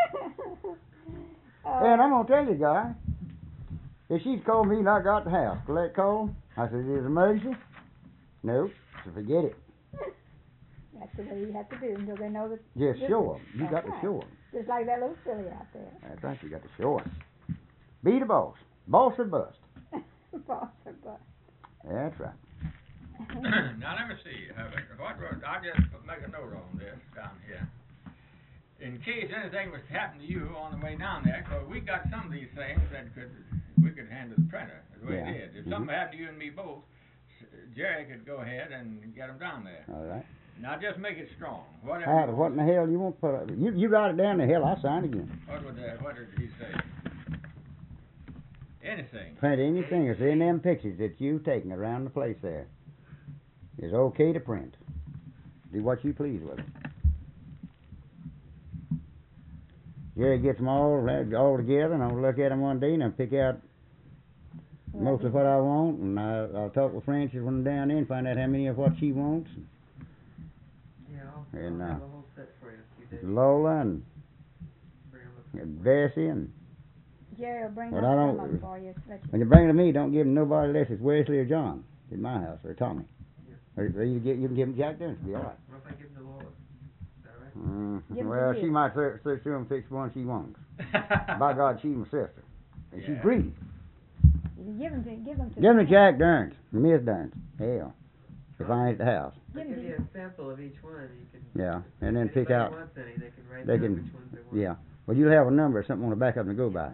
Oh, And I'm going to tell you, guy, if she's called me and I got the house, collect call, I said, is it an emergency? Nope. So forget it. that's the way you have to do until they know that. Just this show is- them. You that's got to right. show them. Just like that little silly out there. That's right, you got to show them. Be the boss. Boss or bust. Boss or bust. That's right. Now, let me see, Herbert, what was, I'll just make a note on this down here. In case anything was to happen to you on the way down there, 'cause we got some of these things that could, we could handle the printer, the way Yeah. it is. If Mhm. something happened to you and me both, S- Jerry could go ahead and get them down there. All right. Now, just make it strong, whatever. How, you what in want. the hell you want to put up? You, you write it down the hell, I'll sign again. What would that, what did he say? Anything. Print anything that's in them pictures that you've taken around the place there. It's okay to print. Do what you please with it. Jerry gets them all, all together, and I'll look at them one day and I'll pick out most of what I want, and I, I'll talk with Frances when I'm down there and find out how many of what she wants. Yeah, I'll, And, I'll have uh, a whole set for you in a few days. Lola and, Bring 'em up. and Bessie, and Jerry will bring Well, up I some don't- of them for you. Let you when you bring them to me, don't give them nobody less it's Wesley or John in my house, or Tommy. Yeah. Or, or you, get, you can give them Jack Dennison, be all right. What if I give them to Lola? Is that all right? Mm, Give 'em well, to she you. might search, search through and fix one she wants. By God, she's my sister. And she's Yeah. greedy. You give them to, give them to. Give them to Jack Derns, Miss Derns. Hell, if I ain't at the house. I'll Give give them you to. a sample of each one. You can. Yeah, and then if pick anybody out. wants any, they can write they down can- which ones they want. Yeah. Well, you'll have a number or something on the back of them to go by.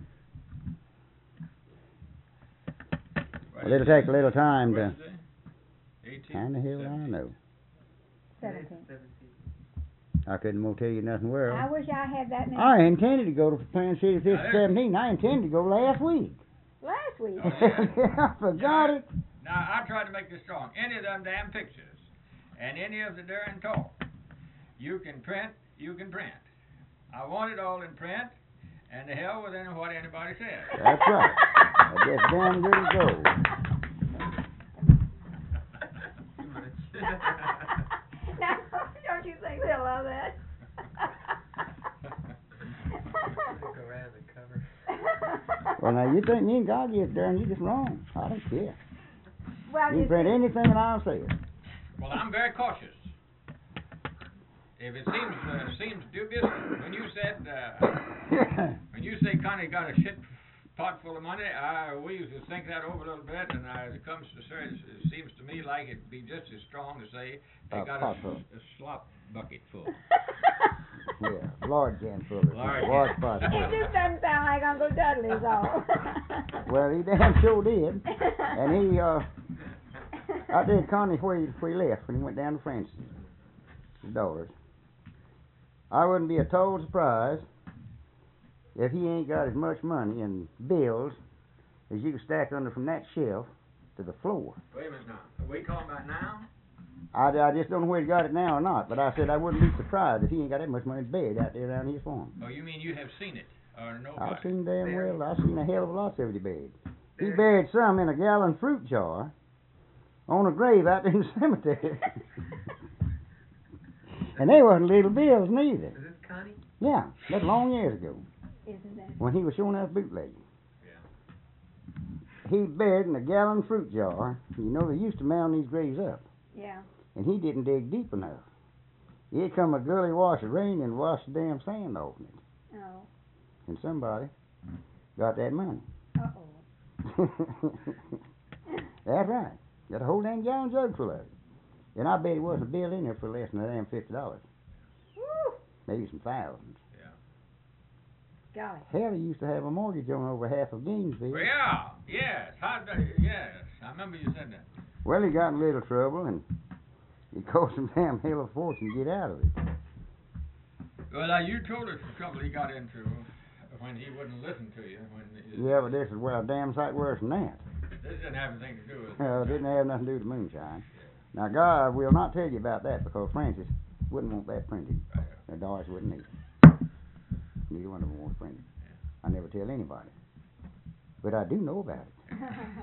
What Well, it'll is it? take a little time to. Wednesday? eighteen, How in the hell do I seventeen. know? Today's Seventeen. the seventeenth. I couldn't more tell you nothing well. I wish I had that many. I intended to go to Plant City this Now, there- seventeen. I intended to go last week. Last week. Oh, yeah. I forgot it. Now, I tried to make this strong. Any of them damn pictures, and any of the darn talk, you can print, you can print. I want it all in print, and the hell with any, what anybody says. That's right. I guess damn good as gold. Too much. Now, don't you think they'll love that? Go around the cover. Well, now, you think me and God gets darn, you just wrong. I don't care. Well, You you can print see, anything and I'll say it. Well, I'm very cautious. If it seems uh, seems dubious, when you said uh, when you say Connie got a shit pot full of money. I we used to think that over a little bit, and uh, it comes to search. It seems to me like it'd be just as strong to say they A got a, pot full. a slop bucket full. Yeah, large can full of Large wash can. pot. It just doesn't sound like Uncle Dudley's all. Well, he damn sure did. And he, uh, I did Connie where he, where he left when he went down to Francis, his daughters. I wouldn't be a total surprise if he ain't got as much money and bills as you can stack under from that shelf to the floor. Wait a minute now. Are we talking about now? I, I just don't know where he got it now or not, but I said I wouldn't be surprised if he ain't got that much money buried out there around his farm. Oh, you mean you have seen it or know I've about it? seen damn well, I've seen a hell of a lot of it he buried. He buried some in a gallon fruit jar on a grave out there in the cemetery. And they wasn't little bills neither. Is this Connie? Yeah, that's long years ago Isn't that? when he was showing us bootlegging. Yeah. He buried in a gallon fruit jar. You know, they used to mound these graves up. Yeah. And he didn't dig deep enough. Here come a gully wash of rain and washed the damn sand off it. Oh. And somebody got that money. Uh-oh. That's right. Got a whole damn gallon jug full of it. And I bet it wasn't a bill in there for less than a damn fifty dollars. Woo! Maybe some thousands. Golly. Hell, he used to have a mortgage on over half of Gainesville. Well, yeah. Yes. How do, yes. I remember you said that. Well, he got in a little trouble, and it cost him damn hell of a fortune to get out of it. Well, now you told us the trouble he got into when he wouldn't listen to you. When he, Yeah, but this is well a damn sight worse than that. This didn't have anything to do with it. Well, it didn't have nothing to do with moonshine. Now, God will not tell you about that because Francis wouldn't want that printed. Right. And Doris wouldn't either. Neither one of them wants printed. I never tell anybody. But I do know about it.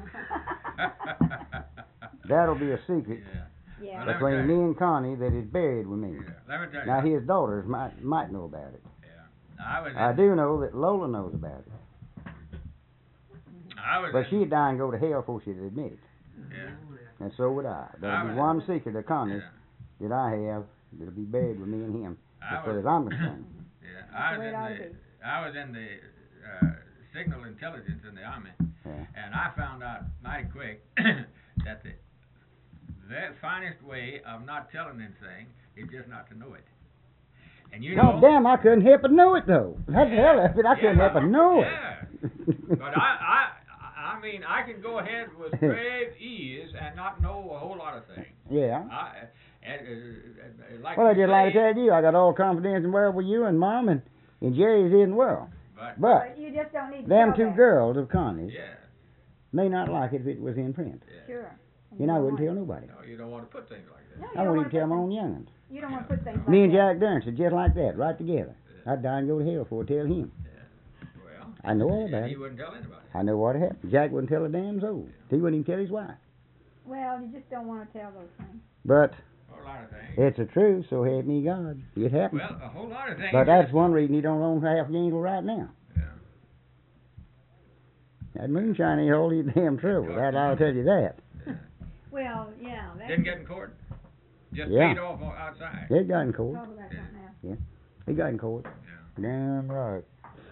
That'll be a secret Yeah. Yeah. Well, between Okay. me and Connie that is buried with me. Yeah. Let me tell you. Now, his daughters might might know about it. Yeah. Now, I was. I in- do know that Lola knows about it. I was. But in- she'd die and go to hell before she'd admit it. Yeah. And so would I. I There'll be was- one secret of Connie's Yeah. that I have that'll be buried with me and him, I as far was- as I'm concerned. Yeah. I the was way in it ought to the. be. I was in the uh, signal intelligence in the army, Yeah. and I found out mighty quick that the the finest way of not telling anything is just not to know it. And you know. God damn, I couldn't help but know it though. That's the hell of it. I couldn't help but know it. Yeah. But I, I, I mean, I can go ahead with grave ease and not know a whole lot of things. Yeah. I, and, uh, uh, like Well, I you just like to say, tell you, I got all confidence in the world with you and Mom and, and Jerry's in the world. But, But But you just don't need to them tell two that. girls of Connie's yeah, may not like it if it was in print. yeah. Sure. And I don't wouldn't want tell it. nobody. No, you don't want to put things like No, that. you I don't wouldn't want even tell my to own young'uns. put, you don't want to put things Me like and that. Jack Durnson, just like that, right together. I'd die and go to hell before I tell him. Well, I know all and about he it. wouldn't tell anybody. I know what happened. Jack wouldn't tell a damn soul. He wouldn't even tell his wife. Well, you just don't want to tell those things. But A whole lot of things. it's the truth, so help me God. It happened. Well, a whole lot of things. But that's one reason he don't own half Gainesville right now. Yeah. That moonshine ain't holding you damn trouble. That I'll tell you that. Well, yeah. That's Didn't get in court. Just Yeah. paid off o- outside. He got in court. talk about Yeah. something else. He got in court. Yeah, Damn right.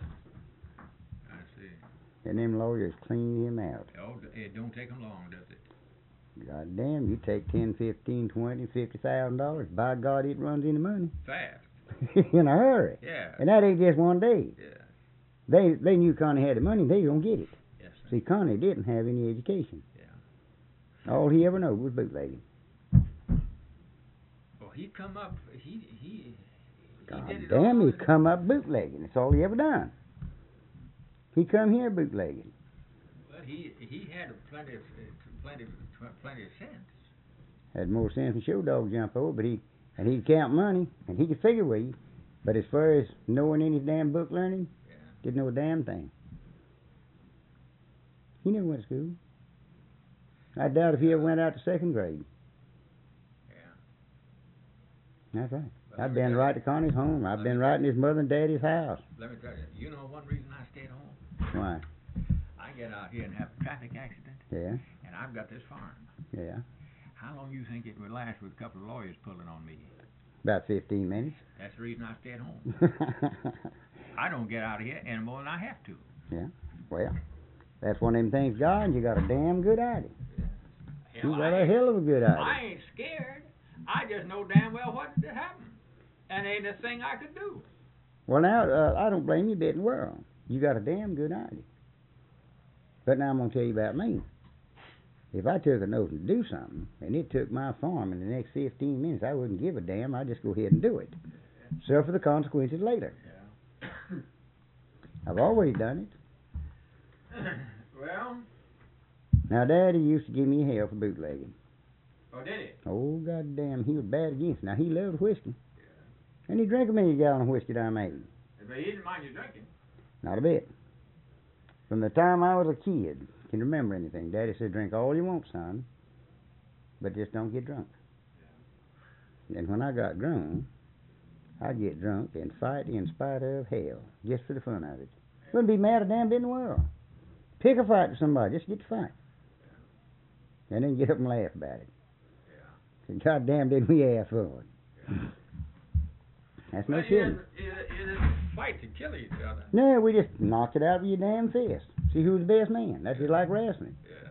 I see. And them lawyers cleaned him out. Oh, it don't take them long, does it? God damn, you take ten, fifteen, twenty, fifty thousand dollars. By God, it runs into money Fast. in a hurry. Yeah. And that ain't just one day. Yeah. They they knew Connie had the money. They gonna get it. Yes, sir. See, Connie didn't have any education. Yeah. All he ever knowed was bootlegging. Well, he come up. He he. he God did it damn, all he his- come up bootlegging. That's all he ever done. He come here bootlegging. Well, he he had plenty of uh, plenty of plenty of sense. Had more sense than show dog jump over, but he and he'd count money and he could figure with you. But as far as knowing any damn book learning, Yeah. didn't know a damn thing. He never went to school. I doubt if he ever went out to second grade. Yeah. That's right. But I've let me been tell right you- to Connie's home. I've let been me- right in his mother and daddy's house. Let me tell you. You know one reason I stayed home? Why? I get out here and have a traffic accident, Yeah, and I've got this farm. yeah. How long you think it would last with a couple of lawyers pulling on me? About fifteen minutes. That's the reason I stayed home. I don't get out of here any more than I have to. Yeah. Well, that's one of them things, God, and you got a damn good idea. Hell, You got I a ain't- hell of a good idea. I ain't scared. I just know damn well what did happen. And ain't a thing I could do. Well, now, uh, I don't blame you a bit in the world. You got a damn good idea. But now I'm going to tell you about me. If I took a notion to do something, and it took my farm in the next fifteen minutes, I wouldn't give a damn. I'd just go ahead and do it. Suffer the consequences later. Yeah. I've always done it. Well, Now, Daddy used to give me hell for bootlegging. oh, did it? Oh, goddamn, he was bad against it. Now, he loved whiskey. And he drank a million gallon of whiskey down made. But he didn't mind you drinking. Not a bit. From the time I was a kid, can remember anything, Daddy said, drink all you want, son, but just don't get drunk. And when I got grown, I'd get drunk and fight in spite of hell, just for the fun of it. Wouldn't be mad a damn bit in the world. Pick a fight with somebody, just get to fight. And then get up and laugh about it. And goddamn did we have fun. That's no Well, you kidding. didn't, you, you didn't fight to kill each other. No, we just knocked it out with your damn fist. See who's the best man. That's just like wrestling. Yeah.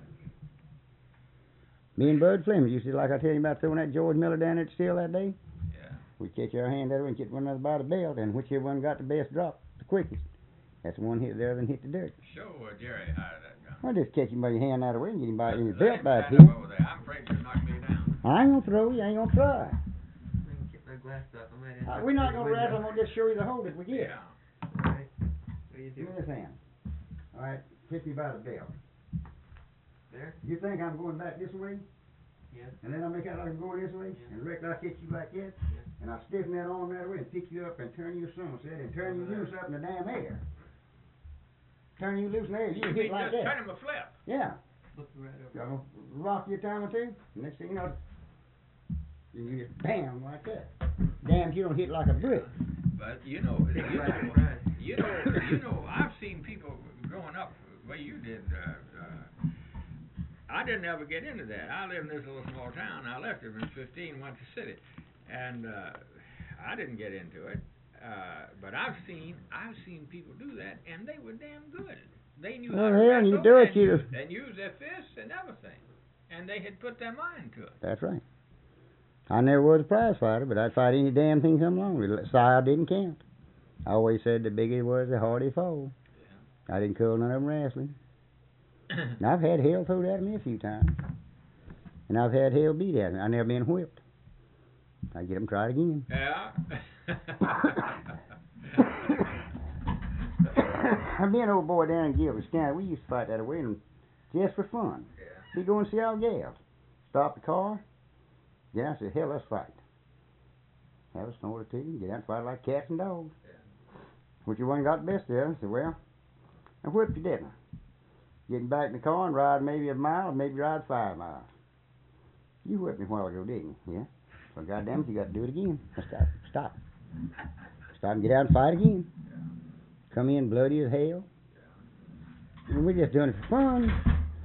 Me and Bud Fleming used to, like I tell you about throwing that George Miller down at the still that day. Yeah. We'd catch our hand over and get one another by the belt, and whichever one got the best drop the quickest, that's the one hit the other and hit the dirt. Show uh, Jerry how that gun. Well, just catch him by your hand out of the way and get him by in his Let belt him by stand his up over there. I'm afraid you'll knock me down. I ain't gonna throw you. I ain't gonna try. I can keep my glass up. I might end Uh, up we're not through gonna the wrestle. I'm window. gonna just show you the hold if we get. Yeah. Alright. What do you Give do? me this hand. All right, hit me by the belt. There? You think I'm going back this way? Yes. And then I make out like I'm going this way, Yeah. and reckon I hit you like that, Yeah. and I stiffen that arm that way and pick you up and turn you somerset and turn you Over there. loose up in the damn air. Turn you loose in the air, you You can mean hit like just that. turn him a flip. Yeah. Flip you right So over. I'm gonna rock you a time or two, next thing you know, you just bam like that. Damn, you don't hit like a brick. But you know, you Take it by know, surprise. you know, you know, I've seen people growing up the way you did. Uh, uh, I didn't ever get into that. I lived in this little small town. I left it when fifteen, went to city, and uh, I didn't get into it. Uh, but I've seen, I've seen people do that, and they were damn good. They knew Well, how to hell, you wrestle do it, and, you- use, and use their fists and everything, and they had put their mind to it. That's right. I never was a prize fighter, but I'd fight any damn thing come along. The size didn't count. I always said the bigger it was, the harder it fall. I didn't call none of them wrestling. And I've had hell thrown at me a few times. And I've had hell beat at me. I never been whipped. I get them tried again. Yeah. Me and old boy down in Gilbert County, we used to fight that way, and just for fun. Yeah. We go and see our gals. Stop the car. Yeah, I said, hell, let's fight. Have a snort or two, get out and fight like cats and dogs. Yeah. Which one got the best of them? I said, well, I whipped you, didn't I? Getting back in the car and ride maybe a mile, or maybe ride five miles. You whipped me a while ago, didn't you? Yeah. So goddamn it, you got to do it again. Stop. Stop. Stop and get out and fight again. Come in bloody as hell. And we're just doing it for fun.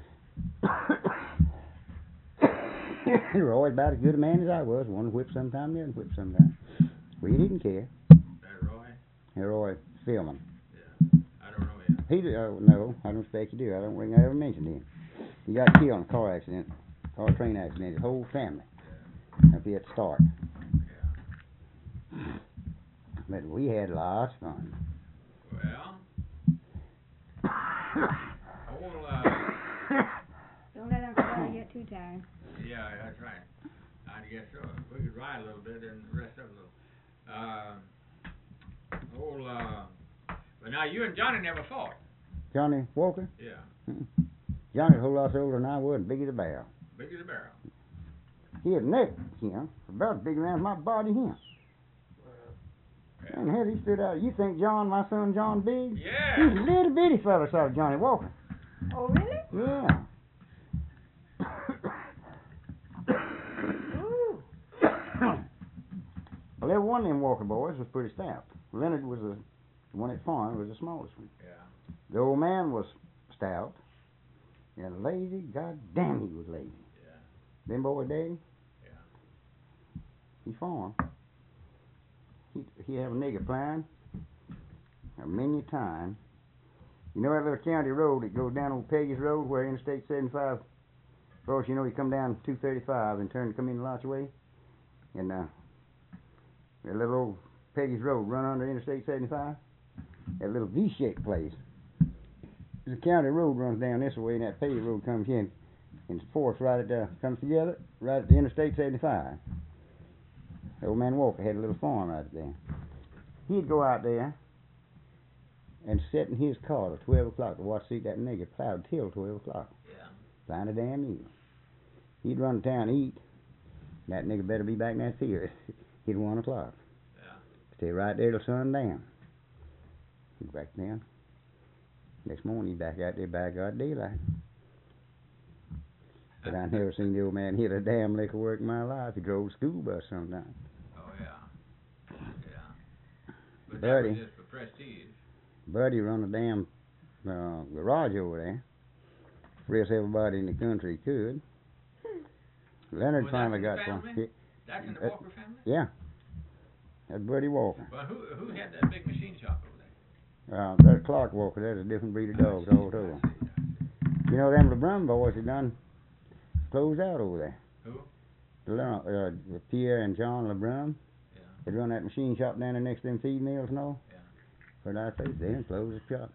You were always about as good a man as I was. One to whip sometime, the other whip sometime. We didn't care. That Roy? Hey, Roy Philman. Yeah. I don't know him. He, uh, no, I don't expect you do. I don't think I ever mentioned him. He got killed in a car accident, car train accident. His whole family. Up here at the start. Yeah. But we had lots of fun. Well, old, uh, Don't let Uncle Billy get too tired. yeah, that's right. I guess so. We could ride a little bit and rest up a little. Uh, old, uh, but now you and Johnny never fought. Johnny Walker? Yeah. Johnny's a whole lot older than I was, and big as a barrel. Big as a barrel. He had neck, you know, about as big around as my body, him. Yeah. And hell, he stood out. You think John, my son John, big? Yeah. He's a little bitty fella, sort of Johnny Walker. Oh, really? Yeah. Ooh. Well, every one of them Walker boys was pretty stout. Leonard was the the one that farmed was the smallest one. Yeah. The old man was stout and lazy. God damn, he was lazy. Yeah. Them boy Daddy. Yeah. He farmed. He he have a nigger plying a many time You know that little county road that goes down old Peggy's Road where Interstate seventy-five, of course, you know, you come down two thirty-five and turn to come in Lodge Way? And, uh, that little old Peggy's Road run under Interstate seventy-five? That little V-shaped place. The county road runs down this way and that Peggy Road comes in. And the forest right at the, comes together right at the Interstate seventy-five. The old man Walker had a little farm right there. He'd go out there and sit in his car till twelve o'clock to watch see that nigger plowed till twelve o'clock. Yeah. Find a damn meal. He'd run to town and eat. That nigger better be back in that field. Hit one o'clock. Yeah. Stay right there till sundown. He'd back down. Next morning he'd back out there by God daylight. But I never seen the old man hit a damn lick of work in my life. He drove a school bus sometimes. Oh, yeah. Yeah. But Buddy. that was just for prestige. Buddy run a damn uh, garage over there. For us everybody in the country could. Leonard Was that finally in the got one. family? That's in the Uh, Walker family? Yeah. That's Buddy Walker. Well, who who had that big machine shop over there? Uh, that's Clark Walker. That's a different breed of dogs all told. You know, them LeBrun boys had done closed out over there. Who? The, uh, Pierre and John LeBrun. Yeah. They run that machine shop down there next to them feed mills and all. Yeah. But I say they didn't close the shop.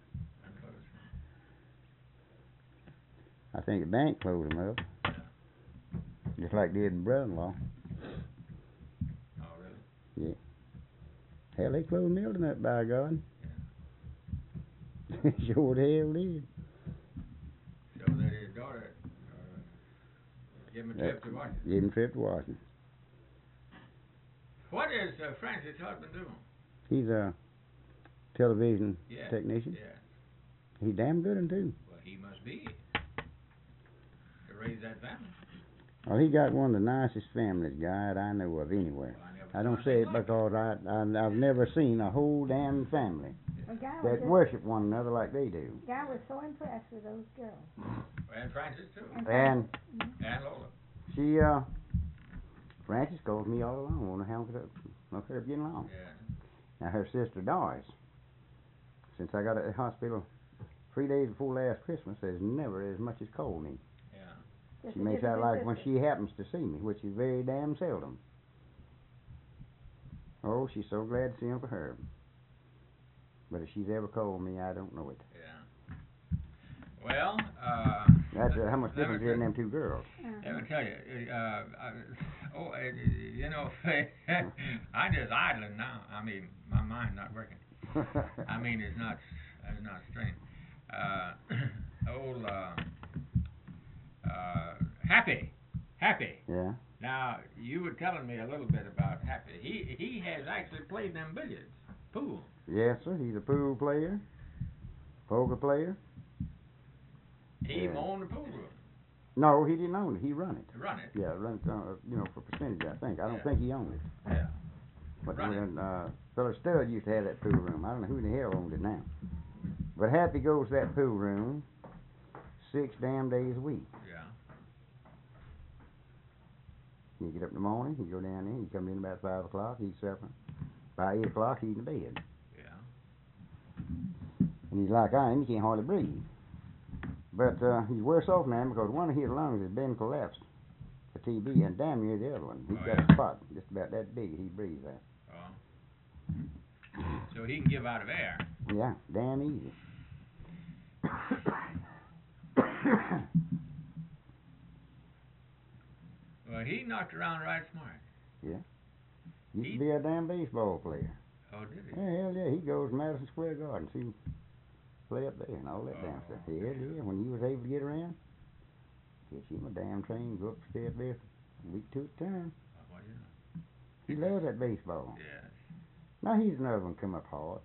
I think the bank closed them up. Yeah. Just like they did in brother-in-law. Oh, really? Yeah. Hell, they closed Milton up, by God. Yeah. Sure the hell did. So that his daughter uh, gave him a trip to Washington. Gave him a trip to Washington. What is uh, Francis' husband doing? He's a television Yeah. technician. Yeah. He's damn good one, too. Well, he must be to raise that family. Oh, he got one of the nicest families, guy, that I know of anywhere. Well, I never I don't saw say it anything like because I, I, I've never seen a whole damn family The guy was that just, worship one another like they do. guy was so impressed with those girls. And Francis too. And And Lola. she, uh, Francis calls me all along, wonder how we could look her up getting along. Yeah. Now, her sister Doris, since I got at the hospital three days before last Christmas, has never as much as called me. Yeah. Just She a makes out different like when sister. she happens to see me, which is very damn seldom. Oh, she's so glad to see Uncle Herb. But if she's ever called me, I don't know it. Yeah. Well, uh. That's uh, how much let me difference is in them two girls. Let me tell you, uh, uh, oh, uh, you know, I'm just idling now. I mean, my mind's not working. I mean, it's not, it's not straight. Uh, old, uh, uh, Happy, Happy. Yeah. Now, you were telling me a little bit about Happy. He he has actually played them billiards, pool. Yes, sir. He's a pool player, poker player. He Yeah. owned the pool room. No, he didn't own it. He run it. To run it. Yeah, run it, uh, you know, for percentage, I think. I don't Yeah. think he owned it. Yeah. But Run it. when, uh, Fella Stud used to have that pool room. I don't know who the hell owned it now. But Happy goes to that pool room six damn days a week. Yeah. You get up in the morning, you go down there, you come in about five o'clock, eat supper. By eight o'clock, he's in the bed. Yeah. And he's like I am, he can't hardly breathe. But uh, he's worse off now because one of his lungs has been collapsed for T B, and damn near the other one. He's Oh, got yeah. a spot just about that big he breathes at. Oh. So he can give out of air. Yeah, damn easy. Well, he knocked around right smart. Yeah. Used He- to be a damn baseball player. Oh, did he? Yeah, hell yeah, he goes to Madison Square Garden, see him play up there and all that damn Oh. stuff. Hell yeah, when he was able to get around, catch him a damn train, go up the step there, a week to a time. Oh, well, you know. He loves that baseball. Yes. Now he's another one come up hard.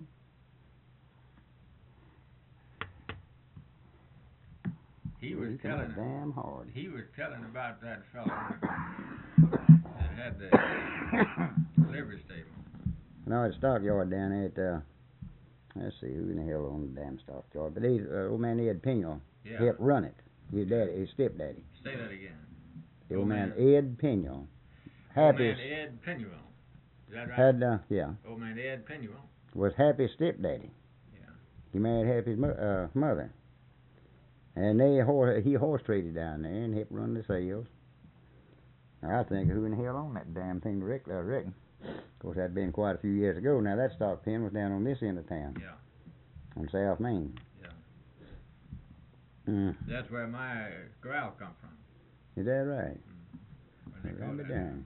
He was he come telling up damn hard. he was telling about that fellow that had the livery stable. No, at the stockyard down there at, uh, let's see, who in the hell owned the damn stockyard? But he, uh, old man Ed Peniel Yeah. helped run it. His daddy, his stepdaddy. Say that again. The old Old man man. Ed Peniel. Old Happy man Ed Penuel. Is that right? had, uh, yeah, Old man Ed Penuel. was Happy's stepdaddy. Yeah. He married half his mo- uh, mother. And they horse, he horse traded down there and helped run the sales. I think who in the hell owned that damn thing, Rick, I reckon. Of course, that'd been quite a few years ago. Now, that stock pen was down on this end of town. Yeah. On South Main. Yeah. Mm. That's where my corral come from. Is that right? When they Run go me there. down.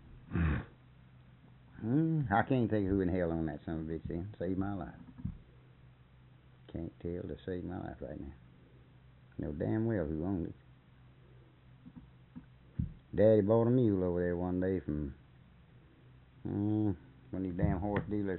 Mm, I can't think of who in hell owned that son of a bitch then. Saved my life. Can't tell to save my life right now. Know damn well who owned it. Daddy bought a mule over there one day from mm, one of these damn horse dealers.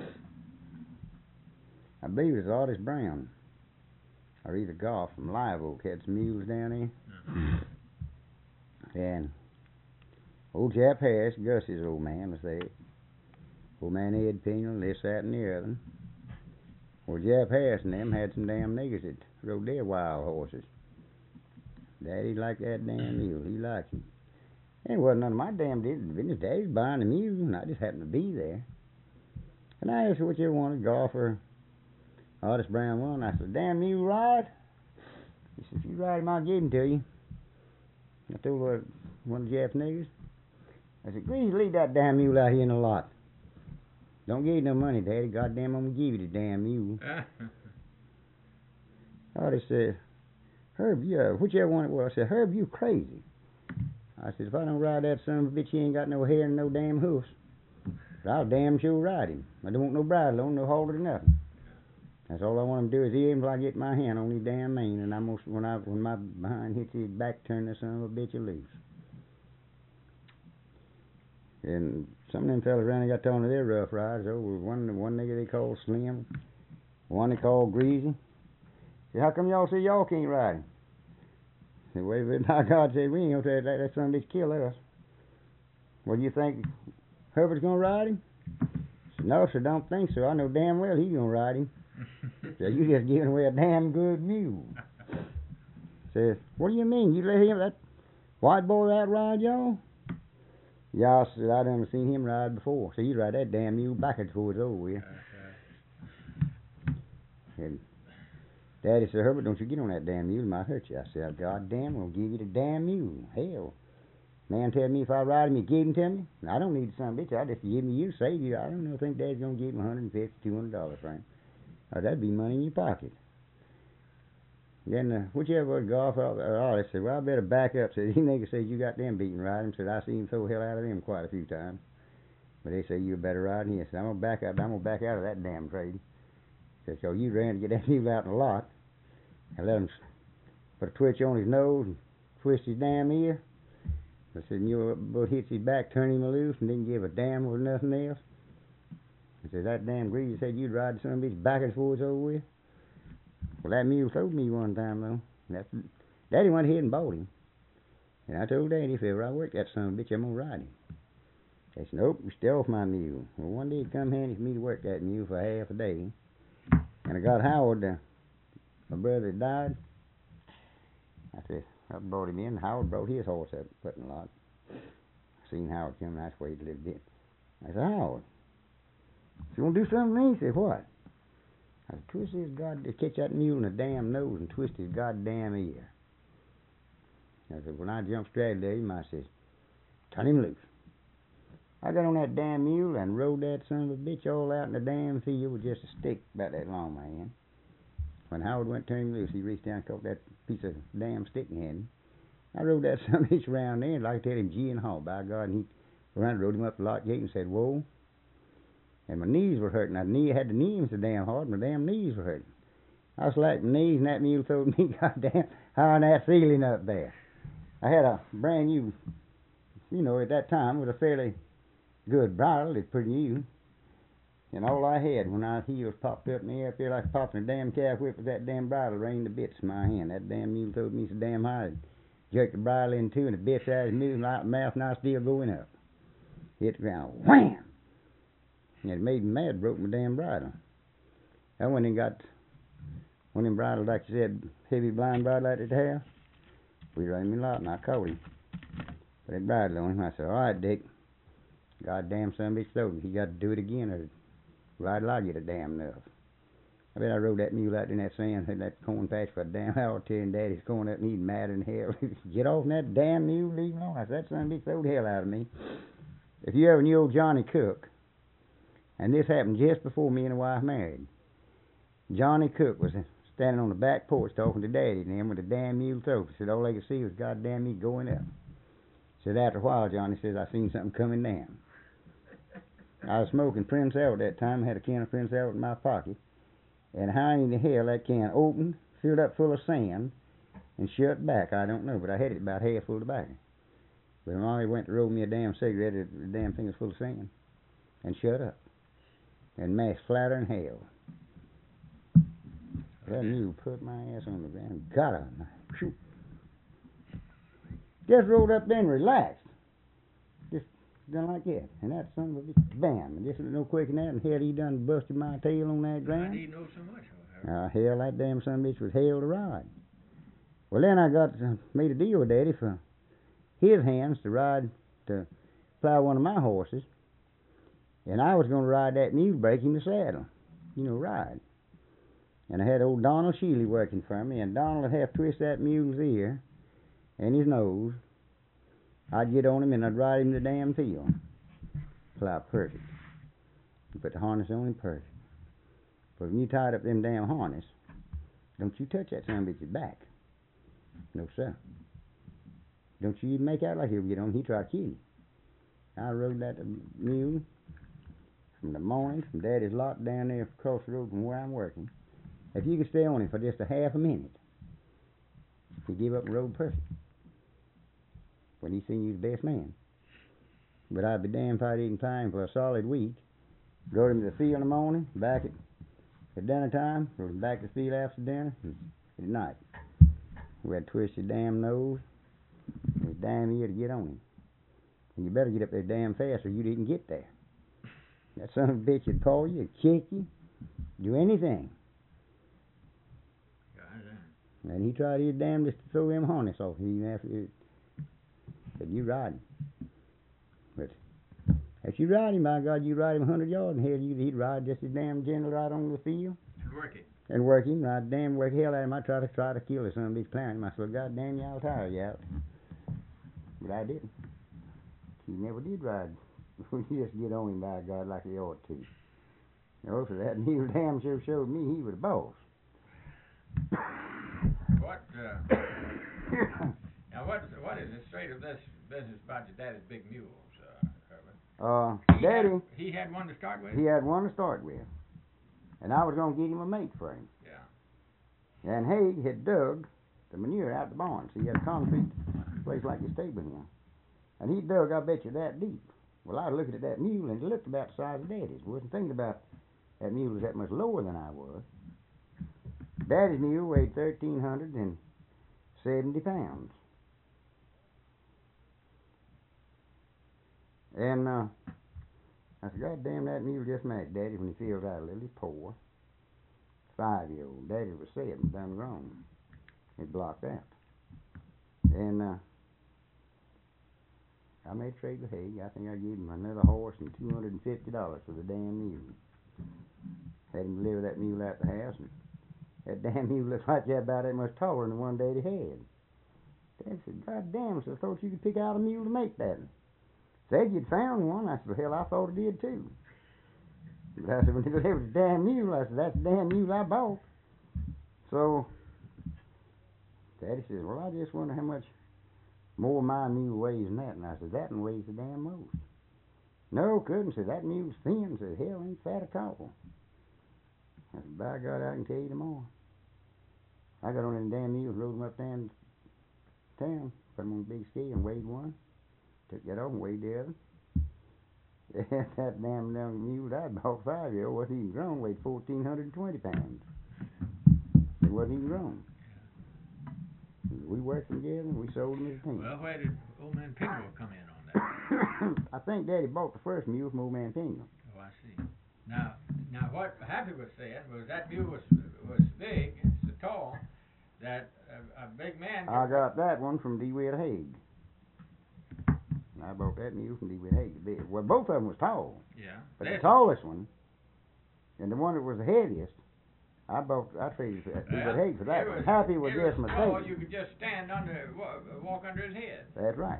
I believe it was Otis Brown. Or either Goff from Live Oak. Had some mules down there. Yeah. And old Jap Harris, Gus's old man, was there. Old man Ed Peniel, this, that, and the other. Well, Jap Harris and them had some damn niggers that rode their wild horses. Daddy liked that damn mule. He liked him. It wasn't none of my damn business. Daddy's buying the mule, and I just happened to be there. And I asked whichever one, a golfer, Otis Brown won. I said, damn mule ride? He said, if you ride him, I'll give him to you. I told her, one of the Jap niggers. I said, please leave that damn mule out here in the lot. Don't give you no money, Daddy. Goddamn, I'm gonna give you the damn mule. Otis said, Herb, you, uh, whichever one it was, I said, Herb, you crazy. I said, if I don't ride that son of a bitch, he ain't got no hair and no damn hoofs. But I'll damn sure ride him. I don't want no bridle on, no halter, nothing. That's all I want him to do is hear him till I get my hand on his damn mane, and I'm gonna, when I when my behind hits his back, turn that son of a bitch loose. And some of them fellas around there got talking to their rough riders. Oh, one one nigga they called Slim, one they called Greasy. Said, how come y'all say y'all can't ride him? Said, wait a minute, my God, said, we ain't gonna let that son of a bitch kill us. Well, you think Herbert's gonna ride him? Said, no, sir, don't think so. I know damn well he's gonna ride him. So you just giving away a damn good mule. Says, what do you mean? You let him, that white boy out ride y'all? Yeah, I said, I done seen him ride before. So you ride that damn mule backwards before it's over with. And Daddy said, Herbert, don't you get on that damn mule, it might hurt you. I said, God damn, I'll give you the damn mule. Hell. Man tell me if I ride him, he gave him to me. I don't need some bitch. I just give me you, save you. I don't know, think Dad's gonna give him one hundred fifty, two hundred dollars for him. Oh, that'd be money in your pocket. Then uh, whichever golf out there, oh, they said, well, I better back up. Said, he nigga said, you got them beating riding. Said, I seen him throw the hell out of them quite a few times. But they say, you better ride. And he said, I'm going to back up. I'm going to back out of that damn trade. Said, so you ran to get that mule out in the lot and let him put a twitch on his nose and twist his damn ear. I said, and you both hits his back, turn him loose, and didn't give a damn with nothing else. I said, that damn greasy said you'd ride some bitch backwards before it's over with. Well, that mule told me one time, though. That's, Daddy went ahead and bought him. And I told Daddy, if ever I work that son of a bitch, I'm going to ride him. They said, nope, you stay off my mule. Well, one day it come handy for me to work that mule for half a day. And I got Howard, uh, my brother that died. I said, I brought him in. Howard brought his horse up, put in the lot. I seen Howard come, that's where he lived in. I said, Howard, you want to do something to me? He said, what? I said, twist his god, catch that mule in the damn nose and twist his goddamn ear. I said, when I jumped straight at him, I said, turn him loose. I got on that damn mule and rode that son of a bitch all out in the damn field with just a stick about that long, man. When Howard went to turn him loose, he reached down and caught that piece of damn stick in hand. I rode that son of a bitch around there and like to tell him G and haul, by God, and he ran, rode him up the lot gate and said, whoa. And my knees were hurting. I knee, had the knees so damn hard, my damn knees were hurting. I slapped my knees, and that mule told me, goddamn, how on that ceiling up there. I had a brand new, you know, at that time, with a fairly good bridle. It's pretty new. And all I had when our heels popped up in the air up there like popping a damn calf whip was that damn bridle rained the bits in my hand. That damn mule told me so damn high. I jerked the bridle in two, and the bits out of his mouth, and I was still going up. Hit the ground. Wham! And it made me mad, broke my damn bridle. I went and got one of them bridles, like you said, heavy blind bridle out at the house. We ran him a lot, and I caught him. Put that bridle on him. I said, all right, Dick. Goddamn son of a bitch told me he got to do it again, or ride till I get a damn enough. I bet I rode that mule out in that sand, in that corn patch for a damn hour, tearing Daddy's corn up, and he'd madder than hell. Get off that damn mule, leave me alone. I said, that son of a bitch throwed the hell out of me. If you ever knew old Johnny Cook, and this happened just before me and the wife married, Johnny Cook was standing on the back porch talking to Daddy and them with a damn mule throat. Said all they could see was goddamn me going up. Said after a while, Johnny says, I seen something coming down. I was smoking Prince Albert that time. I had a can of Prince Albert in my pocket. And how in the hell that can opened, filled up full of sand, and shut back, I don't know. But I had it about half full of tobacco. But Mommy went to roll me a damn cigarette, the damn thing was full of sand, and shut up. And mashed flatter than hell. That mule put my ass on the ground and got on. Shoot. Just rolled up there and relaxed. Just done like that. And that son of a bitch, bam. And just no quicker than that, and hell, he done busted my tail on that ground. Why do you know so much of her? Uh, hell, that damn son of a bitch was hell to ride. Well, then I got uh, made a deal with Daddy for his hands to ride, to plow one of my horses. And I was going to ride that mule, break him the saddle. You know, ride. And I had old Donald Sheely working for me, and Donald would have to twist that mule's ear and his nose. I'd get on him and I'd ride him the damn field. Plow perfect. You put the harness on him perfect. But when you tied up them damn harness, don't you touch that son of a bitch's back. No, sir. Don't you even make out like he'll get on him. He try to kill you. I rode that mule from the morning, from Daddy's lot down there across the road from where I'm working. If you could stay on him for just a half a minute, he give up and rode perfect. When he seen you the best man. But I'd be damned if I didn't time for a solid week. Go to him to the field in the morning, back at, at dinner time, go back to the field after dinner, and at night. We had to twist your damn nose and his damn ear to get on him. And you better get up there damn fast or you didn't get there. That son of a bitch would call you, kick you, do anything. And he tried his damnedest to throw them harness off even after it. Said, you ride him. But if you ride him, by God, you ride him a hundred yards, and hell, he'd ride just as damn gentle right on the field. And work it. And work him. I'd damn work hell out of him. I tried to try to kill the son of a bitch plowing him. I said, God damn you, I'll tire you out. But I didn't. He never did ride. You just get on him, by God, like he ought to. You know, so that mule damn sure showed me he was a boss. What, uh, now what, what is the straight of this business about your daddy's big mules, uh, Herbert? Uh, He Daddy, had, he had one to start with? he had one to start with. And I was going to get him a mate for him. Yeah. And Haig had dug the manure out the barn. So he had a concrete place like your stable here. And he dug, I bet you, that deep. Well, I was looking at that mule, and it looked about the size of Daddy's. Wasn't thinking about that mule was that much lower than I was. Daddy's mule weighed thirteen hundred seventy pounds. And uh, I said, God damn, that mule just matched Daddy when he feels out a little. He's poor. Five-year-old. Daddy was seven, done grown. He blocked out. And uh, I made a trade with Haig. I think I gave him another horse and two hundred fifty dollars for the damn mule. Had him deliver that mule out the house, and that damn mule looked like that about that much taller than the one Daddy had. Dad said, God damn, so I thought you could pick out a mule to make that. Said you'd found one. I said, well, hell, I thought I did too. But I said, when they delivered the damn mule, I said, that's the damn mule I bought. So, Daddy says, well, I just wonder how much more my mule weighs than that. And I said, that one weighs the damn most. No, couldn't. Said, that mule's thin. Said, hell, ain't fat at all. I said, by God, I can tell you tomorrow. I got on them damn mules, rode them up down town, put them on a big scale and weighed one. Took that off and weighed the other. That damn young mule I bought five-year-old wasn't even grown, weighed fourteen hundred twenty pounds. It wasn't even grown. We worked them together and we sold them as a team. Well, where did old man Pingle come in on that? I think Daddy bought the first mule from old man Pingle. Oh, I see. Now, now what Happy was saying was that mule was was big, so tall, that a, a big man. I got that one from DeWitt Haig. I bought that mule from DeWitt Haig. Big. Well, both of them was tall. Yeah. But That's, the tallest one, and the one that was the heaviest, I bought, I traded for that. He Well, would hate for that. it was- Happy was it just was my small, mistake. you could just stand under, wa- walk under his head. That's right.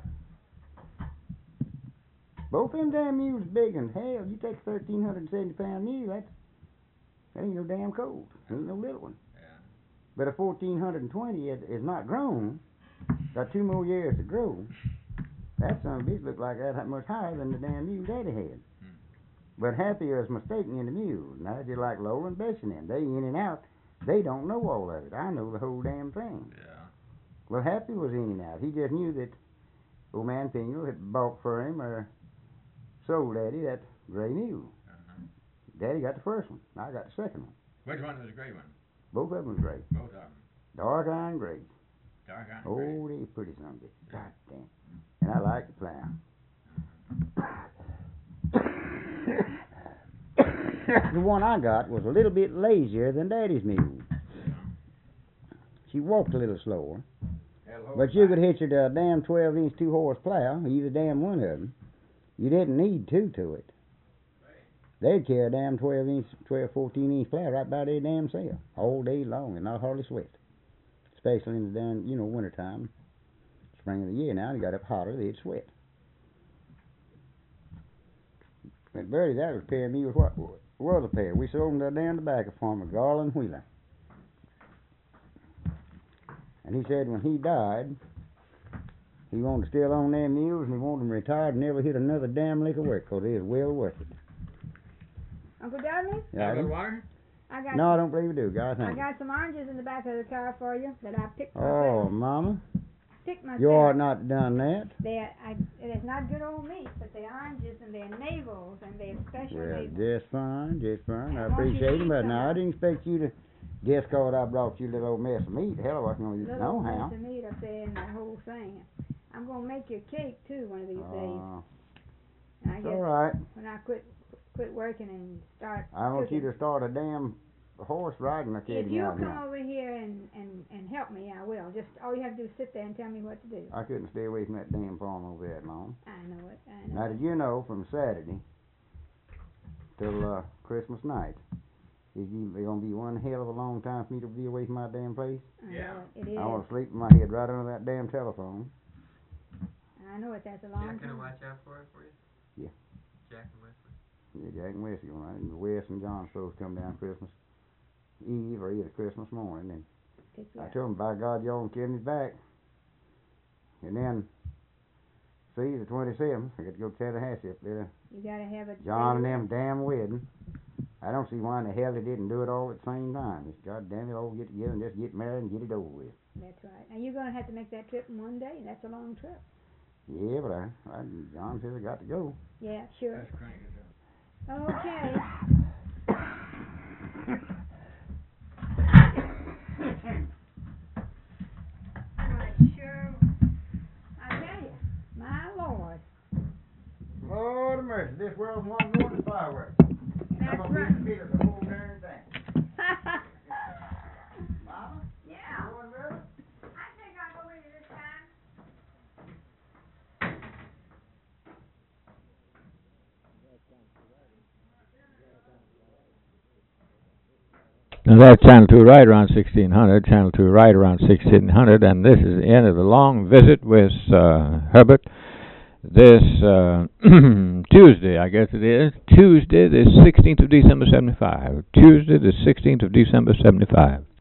Both them damn mules big and hell, you take a thirteen hundred and seventy pound mule, that's, that ain't no damn colt. Ain't no little one. Yeah. But a fourteen hundred and twenty is, is not grown, got two more years to grow. That son of a bitch looked like that much higher than the damn mule Daddy had. Hmm. But Happy was mistaken in the mules. Now, just like Lola and Bessie and them, they in and out. They don't know all of it. I know the whole damn thing. Yeah. Well, Happy was in and out. He just knew that old man Pingle had bought for him or sold Daddy that gray mule. Uh-huh. Daddy got the first one. I got the second one. Which one was the gray one? Both of them was gray. Both of them. Dark iron gray. Dark iron gray. Oh, they pretty son of a bitch. God damn. And I like the plow. The one I got was a little bit lazier than Daddy's mule. She walked a little slower, but you could hitch her to a damn twelve inch two horse plow, either damn one of them. You didn't need two to it. They'd carry a damn twelve inch, twelve, fourteen inch plow right by their damn self all day long and not hardly sweat. Especially in the damn, you know, winter time. Spring of the year now, they got up hotter, they'd sweat. But Bertie, that was a pair of mules. What was a pair? We sold them to a damn tobacco farmer, Garland Wheeler. And he said when he died, he wanted to still own them mules and he wanted them retired and never hit another damn lick of work because they was well worth it. Uncle Dudley, Yeah, Yeah, the water? I got no, I don't believe we do, guys. I Thank you. got some oranges in the back of the car for you that I picked Oh, myself. Mama, Picked myself. you ought not done that. They're, I, it's not good old meat, but they're oranges and they're navels and they're special Well, navels. just fine, just fine. I I want you to appreciate it, eat but some. now I didn't expect you to just cause I brought you a little old mess of meat. Hell, I wasn't gonna eat it Little no how. piece of meat up there in the whole thing. I'm gonna make you a cake too one of these days. Uh, And I it's guess all right. when I quit quit working and start I want you cooking. to start a damn horse riding If academy you'll out come here. over here and, and, and help me, I will. Just all you have to do is sit there and tell me what to do. I couldn't stay away from that damn farm over there that long. I know it. I know. Now, did you know from Saturday till uh, Christmas night, is going to be one hell of a long time for me to be away from my damn place? I Yeah. know it. It is. I want to sleep with my head right under that damn telephone. I know it. That's a long Jack gonna time. watch out for it for you? Yeah. Jack and Wesley. Yeah, Jack and Wes are going and Wes and John supposed to come down Christmas Eve or either Christmas morning. And Pick you I up. told them, by God, y'all can carry me back. And then, see, the twenty-seventh, I got to go to Tallahassee up there. You gotta have a John and them damn wedding. I don't see why in the hell they didn't do it all at the same time. Just God damn it, all get together and just get married and get it over with. That's right. Now you're gonna have to make that trip in one day. That's a long trip. Yeah, but I, I John says I got to go. Yeah, sure. Let's crank it up. Okay. Right, sure. I tell you, my Lord. Lord of mercy, this world's one going to fireworks. That's right. beat the whole darn thing. Mama? Yeah. Going well? I think I'll go with you this time. Now that's Channel two right around sixteen hundred, Channel two right around sixteen hundred, and this is the end of the long visit with uh, Herbert. This uh, Tuesday, I guess it is, Tuesday the sixteenth of December seventy-five. Tuesday the sixteenth of December seventy-five.